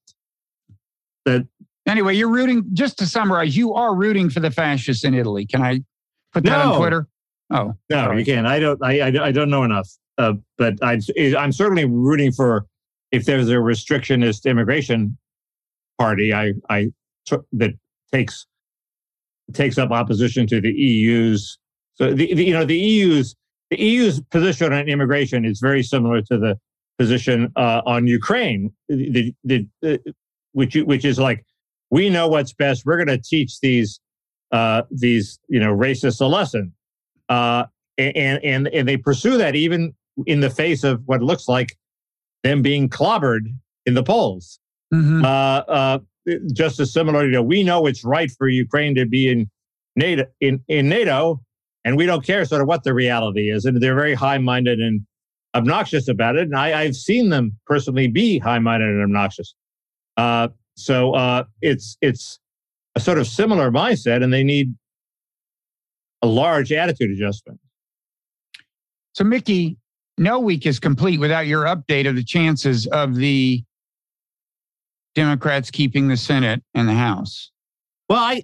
the Anyway, you're rooting, just to summarize, you are rooting for the fascists in Italy. Can I put that No. on Twitter? Oh, no, sorry. you can't. I don't. I I, I don't know enough. Uh, but I, I'm certainly rooting for if there's a restrictionist immigration party. I I that takes takes up opposition to the E U's. So the, the you know the E U's the E U's position on immigration is very similar to the position uh, on Ukraine. The, the, the which which is like, we know what's best. We're going to teach these uh, these you know racists a lesson, uh, and and and they pursue that even in the face of what looks like them being clobbered in the polls. Mhm. Uh, uh, just as similar, you know, we know it's right for Ukraine to be in NATO, in, in NATO, and we don't care sort of what the reality is. And they're very high-minded and obnoxious about it. And I, I've seen them personally be high-minded and obnoxious. Uh, so uh, it's it's a sort of similar mindset, and they need a large attitude adjustment. So, Mickey, no week is complete without your update of the chances of the Democrats keeping the Senate and the House. Well, I,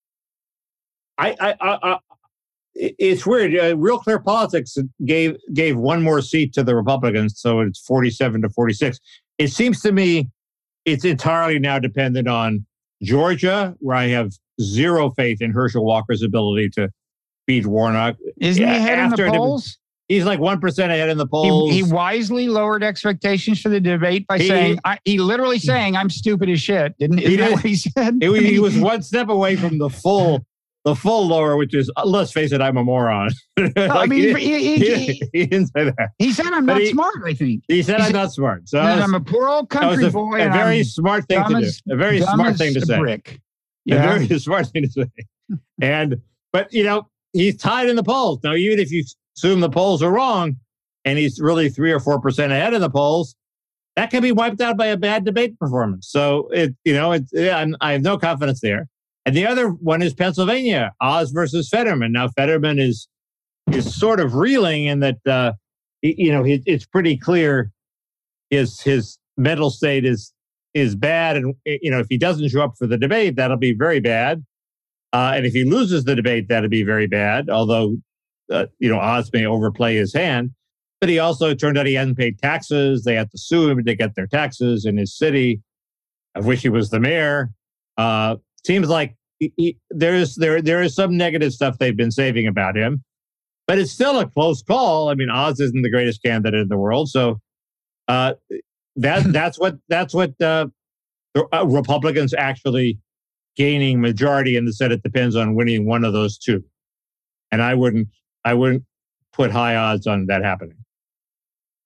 I, I, I, I it's weird. Uh, Real Clear Politics gave gave one more seat to the Republicans, so it's forty-seven to forty-six. It seems to me it's entirely now dependent on Georgia, where I have zero faith in Herschel Walker's ability to beat Warnock. Isn't he Yeah, ahead in after the the- polls? He's like one percent ahead in the He, polls. he wisely lowered expectations for the debate by He- saying, I, he literally saying, I'm stupid as shit. Didn't He isn't that did. what he said? He, I mean, he was one step away from the full, the full lower, which is, uh, let's face it, I'm a moron. no, I Like, mean, he, he, he, he, he didn't say that. he said, I'm But not he- smart, I think. He said He I'm said- not smart. So And that was, I'm a poor old that was country a, boy. a and very I'm smart thing dumb to do. as- A very dumb smart as thing to a say. brick. A Yeah. very smart thing to say. And but you know he's tied in the polls now. Even if you assume the polls are wrong, and he's really three or four percent ahead in the polls, that can be wiped out by a bad debate performance. So it, you know, it, yeah, I'm, I have no confidence there. And the other one is Pennsylvania, Oz versus Fetterman. Now Fetterman is is sort of reeling in that, uh, he- you know, it, it's pretty clear his his mental state is is bad, and you know, if he doesn't show up for the debate, that'll be very bad. Uh, and if he loses the debate, that'll be very bad. Although, uh, you know, Oz may overplay his hand. But he also, it turned out he hadn't paid taxes. They had to sue him to get their taxes in his city, of which he was the mayor. Uh, seems like he, he, there is there there is some negative stuff they've been saving about him, but it's still a close call. I mean, Oz isn't the greatest candidate in the world, so uh, that that's what that's what uh, the, uh, Republicans actually gaining majority in the Senate depends on winning one of those two, and I wouldn't I wouldn't put high odds on that happening.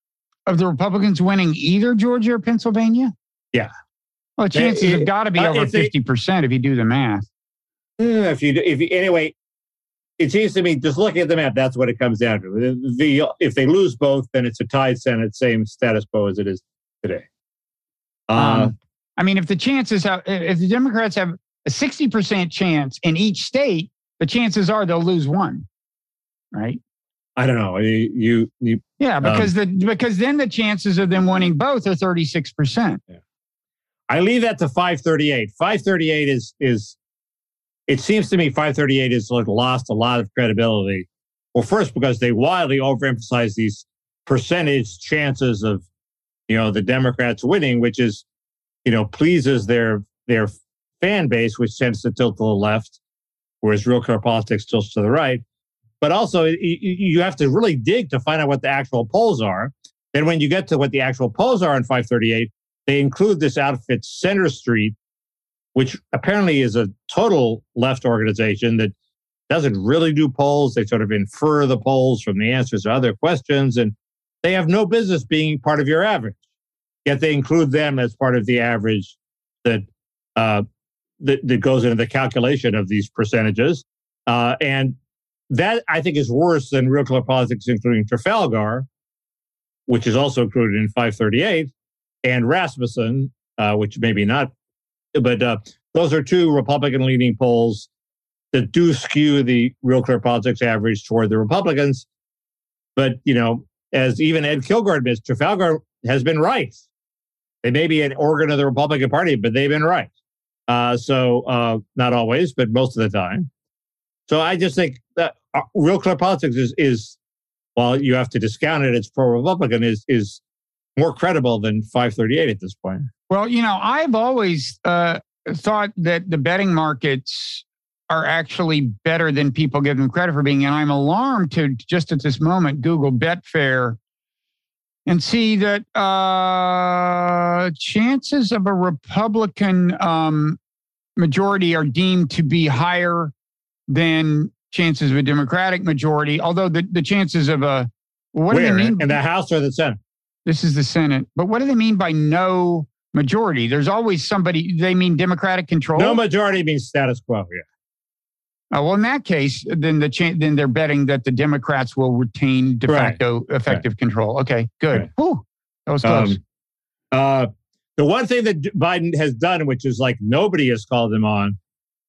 Of the Republicans winning either Georgia or Pennsylvania? Yeah. Well, chances They- have got to be uh, over if they- fifty percent if you do the math. Eh, If you, do- if you, anyway, it seems to me, just looking at the map, that's what it comes down to. The, the if they lose both, then it's a tied Senate, same status quo as it is today. Uh, Um, I mean, if the chances have, if the Democrats have a sixty percent chance in each state, the chances are they'll lose one, right? I don't know. You, you, you Yeah, because the because then the chances of them winning both are thirty-six percent. I leave that to five thirty-eight. five thirty-eight is is. It seems to me five thirty-eight has like lost a lot of credibility. Well, first because they wildly overemphasize these percentage chances of, you know, the Democrats winning, which is, you know, pleases their their fan base, which tends to tilt to the left, whereas real clear politics tilts to the right. But also, you, you have to really dig to find out what the actual polls are. Then when you get to what the actual polls are in five thirty-eight, they include this outfit, Center Street, which apparently is a total left organization that doesn't really do polls. They sort of infer the polls from the answers to other questions, and they have no business being part of your average. Yet they include them as part of the average that uh, that, that goes into the calculation of these percentages. Uh, and that, I think, is worse than Real Clear Politics, including Trafalgar, which is also included in five thirty-eight, and Rasmussen, uh, which maybe not. But uh, those are two Republican-leaning polls that do skew the Real Clear Politics average toward the Republicans. But, you know, as even Ed Kilgore admits, Trafalgar has been right. They may be an organ of the Republican Party, but they've been right. Uh, so uh, not always, but most of the time. So I just think that uh, Real Clear Politics is, is, while you have to discount it, it's pro-Republican, is is more credible than five thirty-eight at this point. Well, you know, I've always uh, thought that the betting markets are actually better than people give them credit for being. And I'm alarmed to just at this moment Google Betfair and see that uh, chances of a Republican um, majority are deemed to be higher than chances of a Democratic majority. Although the, the chances of a what Where? do they mean? In the House or the Senate? This is the Senate. But what do they mean by no majority? There's always somebody, they mean Democratic control? No majority means status quo, yeah. Uh, well, in that case, then the cha- then they're betting that the Democrats will retain de Right. facto effective control. Okay, good. Right. Whew, that was close. Um, uh, the one thing that Biden has done, which is like nobody has called him on,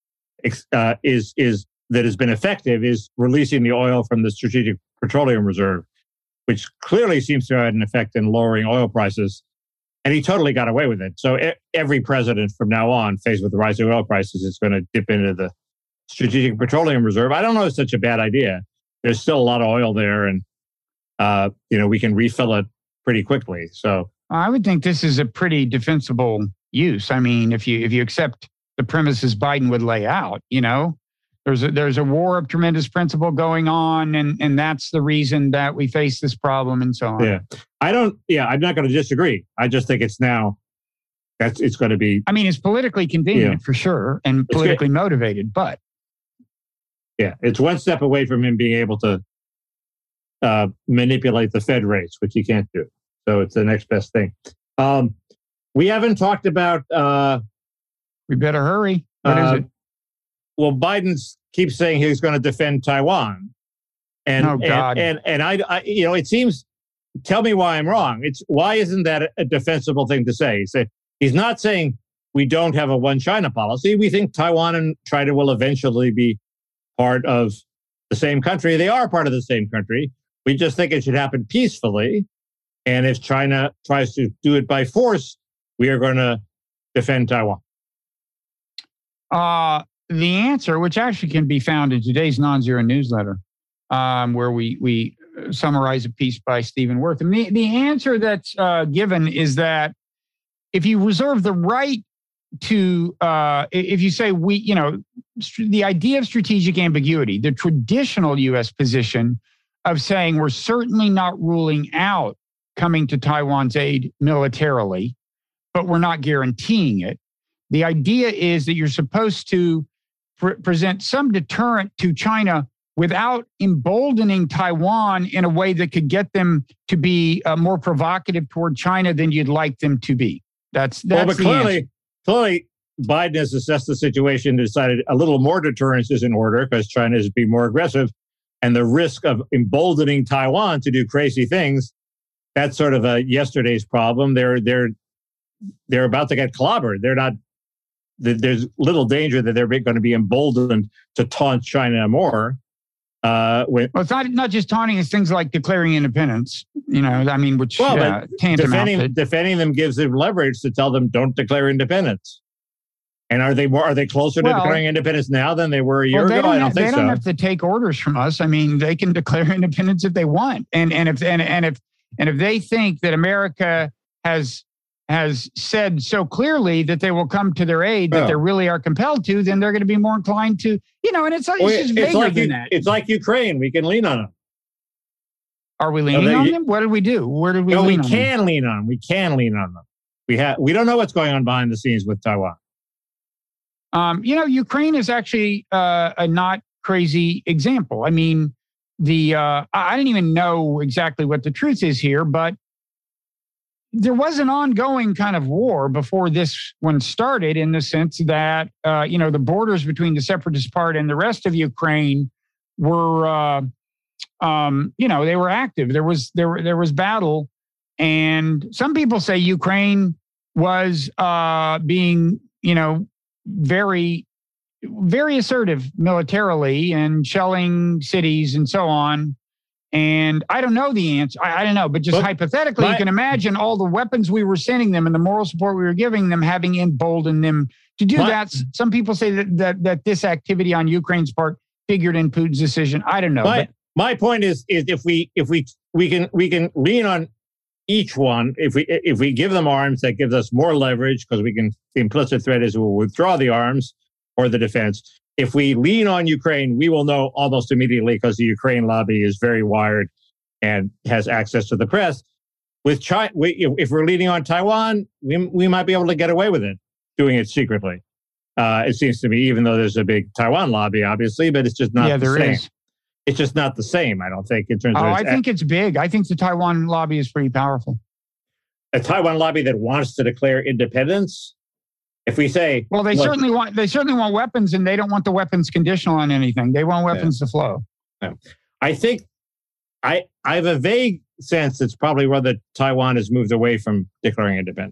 uh, is is that has been effective, is releasing the oil from the Strategic Petroleum Reserve, which clearly seems to have had an effect in lowering oil prices. And he totally got away with it. So e- every president from now on, faced with the rising oil prices, is going to dip into the Strategic Petroleum Reserve. I don't know if it's such a bad idea. There's still a lot of oil there, and uh, you know we can refill it pretty quickly. So I would think this is a pretty defensible use. I mean, if you if you accept the premises Biden would lay out, you know, there's a, there's a war of tremendous principle going on, and and that's the reason that we face this problem and so on. yeah, I don't. Yeah, I'm not going to disagree. I just think it's now that's it's going to be. I mean, it's politically convenient Yeah. for sure, and It's politically motivated, but Yeah, it's one step away from him being able to uh, manipulate the Fed rates, which he can't do. So it's the next best thing. Um, we haven't talked about. Uh, we better hurry. What is uh, it? Well, Biden keeps saying he's going to defend Taiwan, and Oh, God. and and, and I, I, you know, it seems. Tell me why I'm wrong. It's why isn't that a defensible thing to say? He said he's not saying we don't have a one China policy. We think Taiwan and China will eventually be part of the same country. They are part of the same country. We just think it should happen peacefully. And if China tries to do it by force, we are going to defend Taiwan. Uh, the answer, which actually can be found in today's Non-Zero newsletter, um, where we we summarize a piece by Stephen Wirth. And the, the answer that's uh, given is that if you reserve the right to, uh, if you say we, you know, st- the idea of strategic ambiguity, the traditional U S position of saying we're certainly not ruling out coming to Taiwan's aid militarily, but we're not guaranteeing it. The idea is that you're supposed to pre- present some deterrent to China without emboldening Taiwan in a way that could get them to be uh, more provocative toward China than you'd like them to be. That's that's well, but the clearly, answer. clearly, Biden has assessed the situation and decided a little more deterrence is in order because China is being more aggressive, and the risk of emboldening Taiwan to do crazy things. That's sort of a yesterday's problem. They're they're they're about to get clobbered. They're not. There's little danger that they're going to be emboldened to taunt China more. Uh, with, well, it's not not just taunting; it's things like declaring independence. You know, I mean, which well, uh, defending to, defending them gives them leverage to tell them don't declare independence. And are they more? Are they closer to well, declaring independence now than they were a year well, ago? Don't I don't have, think they so. They don't have to take orders from us. I mean, they can declare independence if they want, and and if and, and if and if they think that America has has said so clearly that they will come to their aid, that oh. they really are compelled to, then they're going to be more inclined to, you know. And it's, it's well, just it's bigger like than you, that. It's like Ukraine. We can lean on them. Are we leaning no, they, on them? What did we do? Where did we? No, lean we on can them? lean on them. We can lean on them. We have. We don't know what's going on behind the scenes with Taiwan. Um, you know, Ukraine is actually uh, a not crazy example. I mean, the uh, I didn't even know exactly what the truth is here, but there was an ongoing kind of war before this one started, in the sense that uh, you know, the borders between the separatist part and the rest of Ukraine were, uh, um, you know, they were active. There was there there was battle, and some people say Ukraine was uh, being, you know, very, very assertive militarily and shelling cities and so on. And I don't know the answer. I, I don't know, but just but hypothetically, my, you can imagine all the weapons we were sending them and the moral support we were giving them having emboldened them to do my, that. Some people say that, that that this activity on Ukraine's part figured in Putin's decision. I don't know. My, but, my point is, is if we if we we can we can lean on each one. If we if we give them arms, that gives us more leverage because we can. The implicit threat is we'll withdraw the arms or the defense. If we lean on Ukraine, we will know almost immediately because the Ukraine lobby is very wired and has access to the press. With China, we, if we're leaning on Taiwan, we we might be able to get away with it, doing it secretly. Uh, it seems to me, even though there's a big Taiwan lobby, obviously, but it's just not yeah, the there same. is. It's just not the same, I don't think, in terms Oh, of... I think it's big. I think the Taiwan lobby is pretty powerful. A Taiwan lobby that wants to declare independence. If we say... Well, they look, certainly want they certainly want weapons, and they don't want the weapons conditional on anything. They want weapons yeah. to flow. Yeah. I think I I have a vague sense it's probably whether Taiwan has moved away from declaring independence.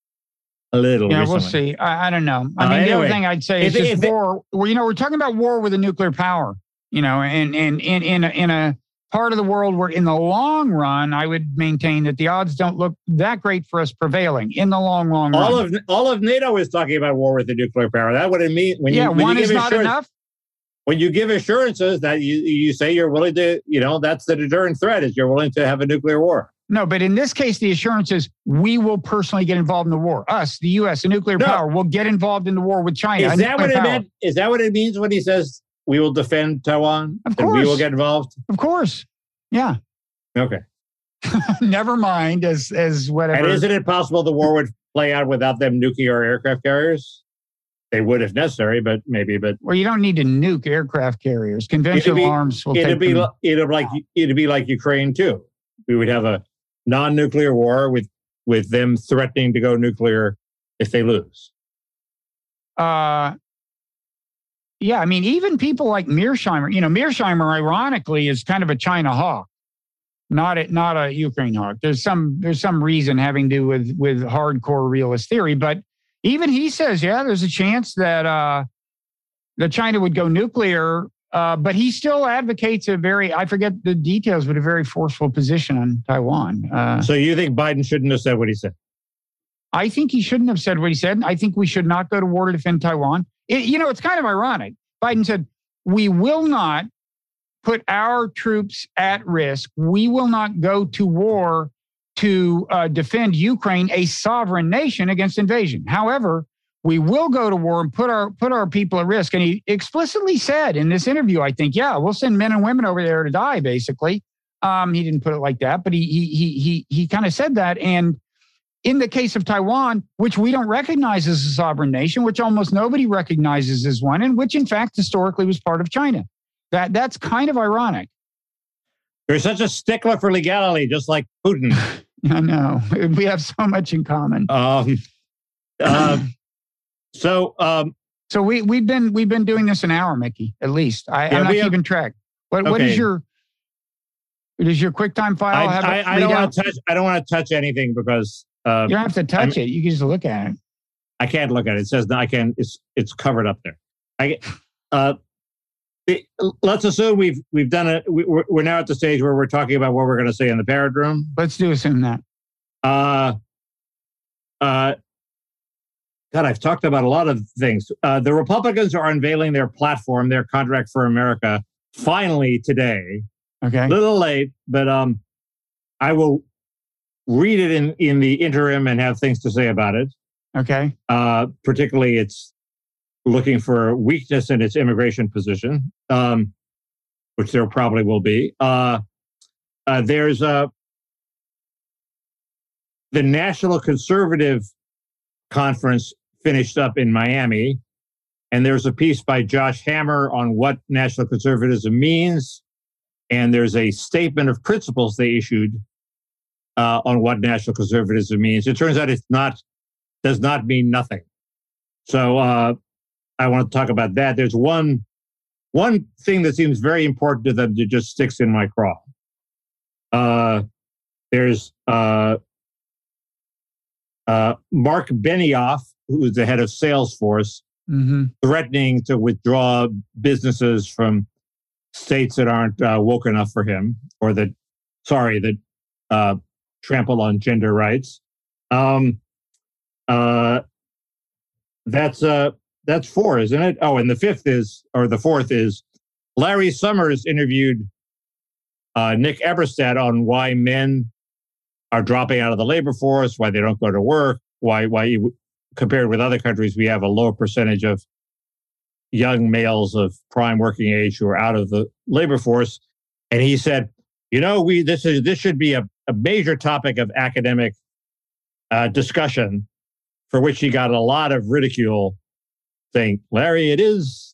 A little. Yeah, recently. we'll see. I, I don't know. I Uh, mean, the anyway, other thing I'd say is if- just if- war. Well, you know, we're talking about war with a nuclear power. You know, and and in in a, in a part of the world where, in the long run, I would maintain that the odds don't look that great for us prevailing in the long, long run. All of all of NATO is talking about war with the nuclear power. That would it mean when yeah, you when one you is give not assurance, enough. when you give assurances that you you say you're willing to, you know, that's the deterrent threat is you're willing to have a nuclear war. No, but in this case, the assurance is we will personally get involved in the war. Us, the U S, the nuclear No. power, will get involved in the war with China. Is a that what nuclear it power. meant? Is that what it means when he says we will defend Taiwan? Of And we will course. get involved? Of course. Yeah. Okay. Never mind as as whatever. And isn't it possible the war would play out without them nuclear aircraft carriers? They would if necessary, but maybe. But Well, you don't need to nuke aircraft carriers. Conventional be- arms will it'd take be them. li- it'd like it'd be like Ukraine too. We would have a non-nuclear war with with them threatening to go nuclear if they lose. Uh, yeah, I mean, even people like Mearsheimer, you know, Mearsheimer, ironically, is kind of a China hawk, not a, not a Ukraine hawk. There's some there's some reason having to do with with hardcore realist theory, but even he says, yeah, there's a chance that uh, that China would go nuclear, uh, but he still advocates a very, I forget the details, but a very forceful position on Taiwan. Uh, So you think Biden shouldn't have said what he said? I think he shouldn't have said what he said. I think we should not go to war to defend Taiwan. It, you know, it's kind of ironic. Biden said, we will not put our troops at risk. We will not go to war to uh, defend Ukraine, a sovereign nation, against invasion. However, we will go to war and put our put our people at risk. And he explicitly said in this interview, I think, yeah, we'll send men and women over there to die, basically. Um, he didn't put it like that, but he he he he he kind of said that. And in the case of Taiwan, which we don't recognize as a sovereign nation, which almost nobody recognizes as one, and which in fact historically was part of China. That that's kind of ironic. You're such a stickler for legality, just like Putin. I know. We have so much in common. Um, uh, so, um, so we we've been we've been doing this an hour, Mickey, at least. I, yeah, I'm not have, keeping track. What what okay. is your does your QuickTime file I, have I, it I don't out? want to touch. I don't want to touch anything because uh, you don't have to touch I'm, it. You can just look at it. I can't look at it. It says I can. It's it's covered up there. I uh, it, let's assume we've we've done it. We, we're, we're now at the stage where we're talking about what we're going to say in the parrot room. Let's do assume that. Uh, uh, God, I've talked about a lot of things. Uh, the Republicans are unveiling their platform, their Contract for America, finally today. Okay. A little late, but um, I will read it in, in the interim and have things to say about it. Okay. Uh, particularly, it's looking for weakness in its immigration position, um, which there probably will be. Uh, uh, there's a the National Conservative Conference finished up in Miami, and there's a piece by Josh Hammer on what national conservatism means, and there's a statement of principles they issued uh, on what national conservatism means. It turns out it's not does not mean nothing. So uh, I want to talk about that. There's one one thing that seems very important to them that just sticks in my craw. Uh, there's uh, uh, Mark Benioff, who is the head of Salesforce, mm-hmm. threatening to withdraw businesses from states that aren't uh, woke enough for him, or that, sorry, that uh, trample on gender rights. Um, uh, that's uh, that's four, isn't it? Oh, and the fifth is, or the fourth is, Larry Summers interviewed uh, Nick Eberstadt on why men are dropping out of the labor force, why they don't go to work, why why compared with other countries we have a low percentage of young males of prime working age who are out of the labor force. And he said, you know, we this is this should be a, a major topic of academic uh, discussion, for which he got a lot of ridicule, saying, Larry, it is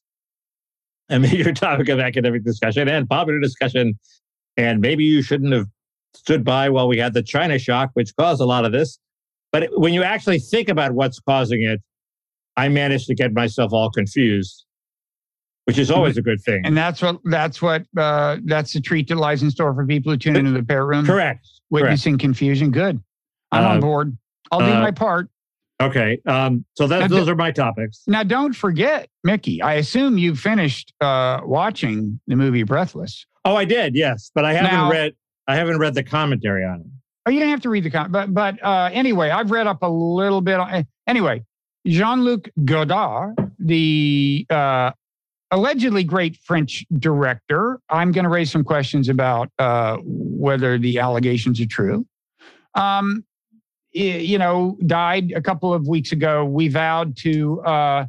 a major topic of academic discussion and popular discussion, and maybe you shouldn't have stood by while we had the China shock, which caused a lot of this. But it, when you actually think about what's causing it, I managed to get myself all confused, which is always a good thing. And that's what that's what uh, that's the treat that lies in store for people who tune into the Parrot Room. Correct. Witnessing Correct. confusion. Good. I'm uh, on board. I'll do uh, my part. Okay. Um, so that, those are my topics. Now, don't forget, Mickey, I assume you finished uh, watching the movie Breathless. Oh, I did. Yes. But I haven't now, read I haven't read the commentary on it. Oh, you don't have to read the comment. But, but uh, anyway, I've read up a little bit. On, anyway, Jean-Luc Godard, the uh, allegedly great French director, I'm going to raise some questions about uh, whether the allegations are true. Um, you know, died a couple of weeks ago. We vowed to uh,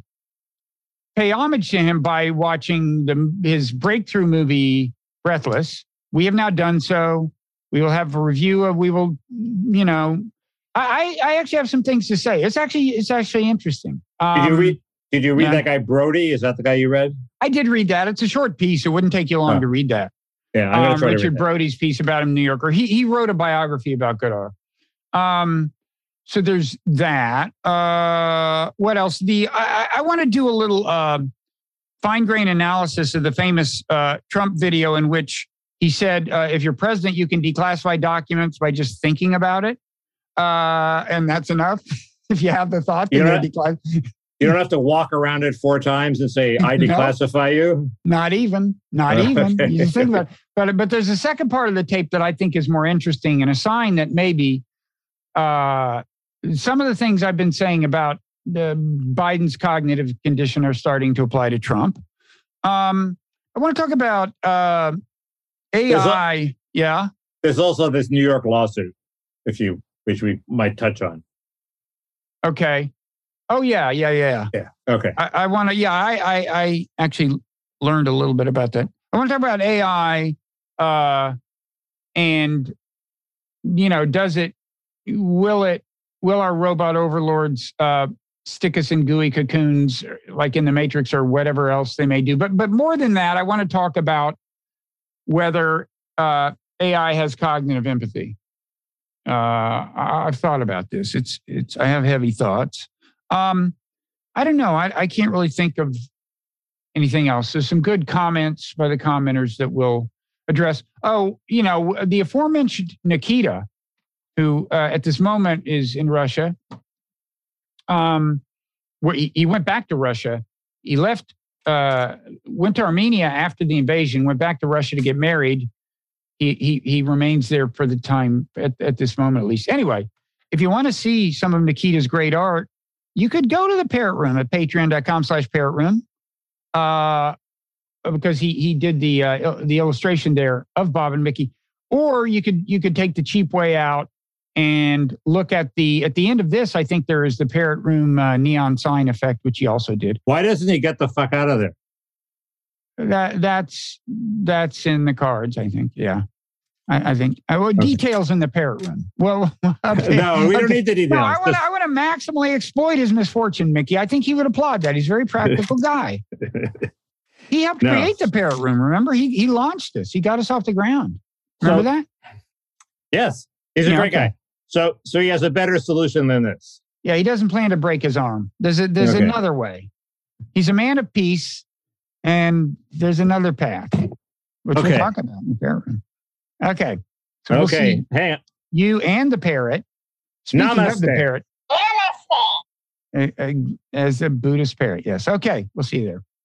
pay homage to him by watching the, his breakthrough movie, Breathless. We have now done so. We will have a review of, we will, you know, I, I actually have some things to say. It's actually, it's actually interesting. Um, did you read, did you read yeah. that guy Brody? Is that the guy you read? I did read that. It's a short piece. It wouldn't take you long oh. to read that. Yeah, I'm um, try Richard to read that. Brody's piece about him in New Yorker. He, he wrote a biography about Godard. Um, so there's that. Uh, what else? The, I, I want to do a little, uh, fine grain analysis of the famous, uh, Trump video in which he said, uh, if you're president, you can declassify documents by just thinking about it. Uh, and that's enough. If you have the thought, you then don't, declass- you don't have to walk around it four times and say, I declassify no, you. Not even, not even. You just think about it. But, but there's a second part of the tape that I think is more interesting and a sign that maybe uh, some of the things I've been saying about the Biden's cognitive condition are starting to apply to Trump. Um, I want to talk about uh, A I. There's, yeah. There's also this New York lawsuit, if you, which we might touch on. Okay. Oh yeah, yeah, yeah. Yeah. Okay. I, I want to. Yeah, I, I, I actually learned a little bit about that. I want to talk about A I, uh, and you know, does it? Will it? Will our robot overlords uh, stick us in gooey cocoons like in the Matrix or whatever else they may do. But but more than that, I want to talk about whether uh, A I has cognitive empathy. Uh, I, I've thought about this. It's it's. I have heavy thoughts. Um, I don't know. I, I can't really think of anything else. There's some good comments by the commenters that we'll address. Oh, you know, the aforementioned Nikita, who uh, at this moment is in Russia. Um, where he, he went back to Russia. He left, uh, went to Armenia after the invasion, went back to Russia to get married. He he he remains there for the time at, at this moment, at least. Anyway, if you want to see some of Nikita's great art, you could go to the Parrot Room at patreon.com slash parrot room. Uh, because he he did the uh, the illustration there of Bob and Mickey. Or you could you could take the cheap way out and look at the at the end of this. I think there is the Parrot Room uh, neon sign effect, which he also did. Why doesn't he get the fuck out of there? That that's that's in the cards, I think. Yeah, I, I think. Uh, well, details in the Parrot Room. Well, okay. no, we don't okay. need the details. No, I want to I want to maximally exploit his misfortune, Mickey. I think he would applaud that. He's a very practical guy. He helped no. create the Parrot Room. Remember, he he launched this. He got us off the ground. Remember so, that? Yes, he's a yeah, great okay. guy. So so he has a better solution than this. Yeah, he doesn't plan to break his arm. There's a, there's okay. another way. He's a man of peace, and there's another path, which okay. we'll talk about in the Parrot Room. Okay. So we'll okay. see Hang on. You and the parrot. Speaking Namaste. of the parrot. Namaste. As a Buddhist parrot. Yes. Okay. We'll see you there.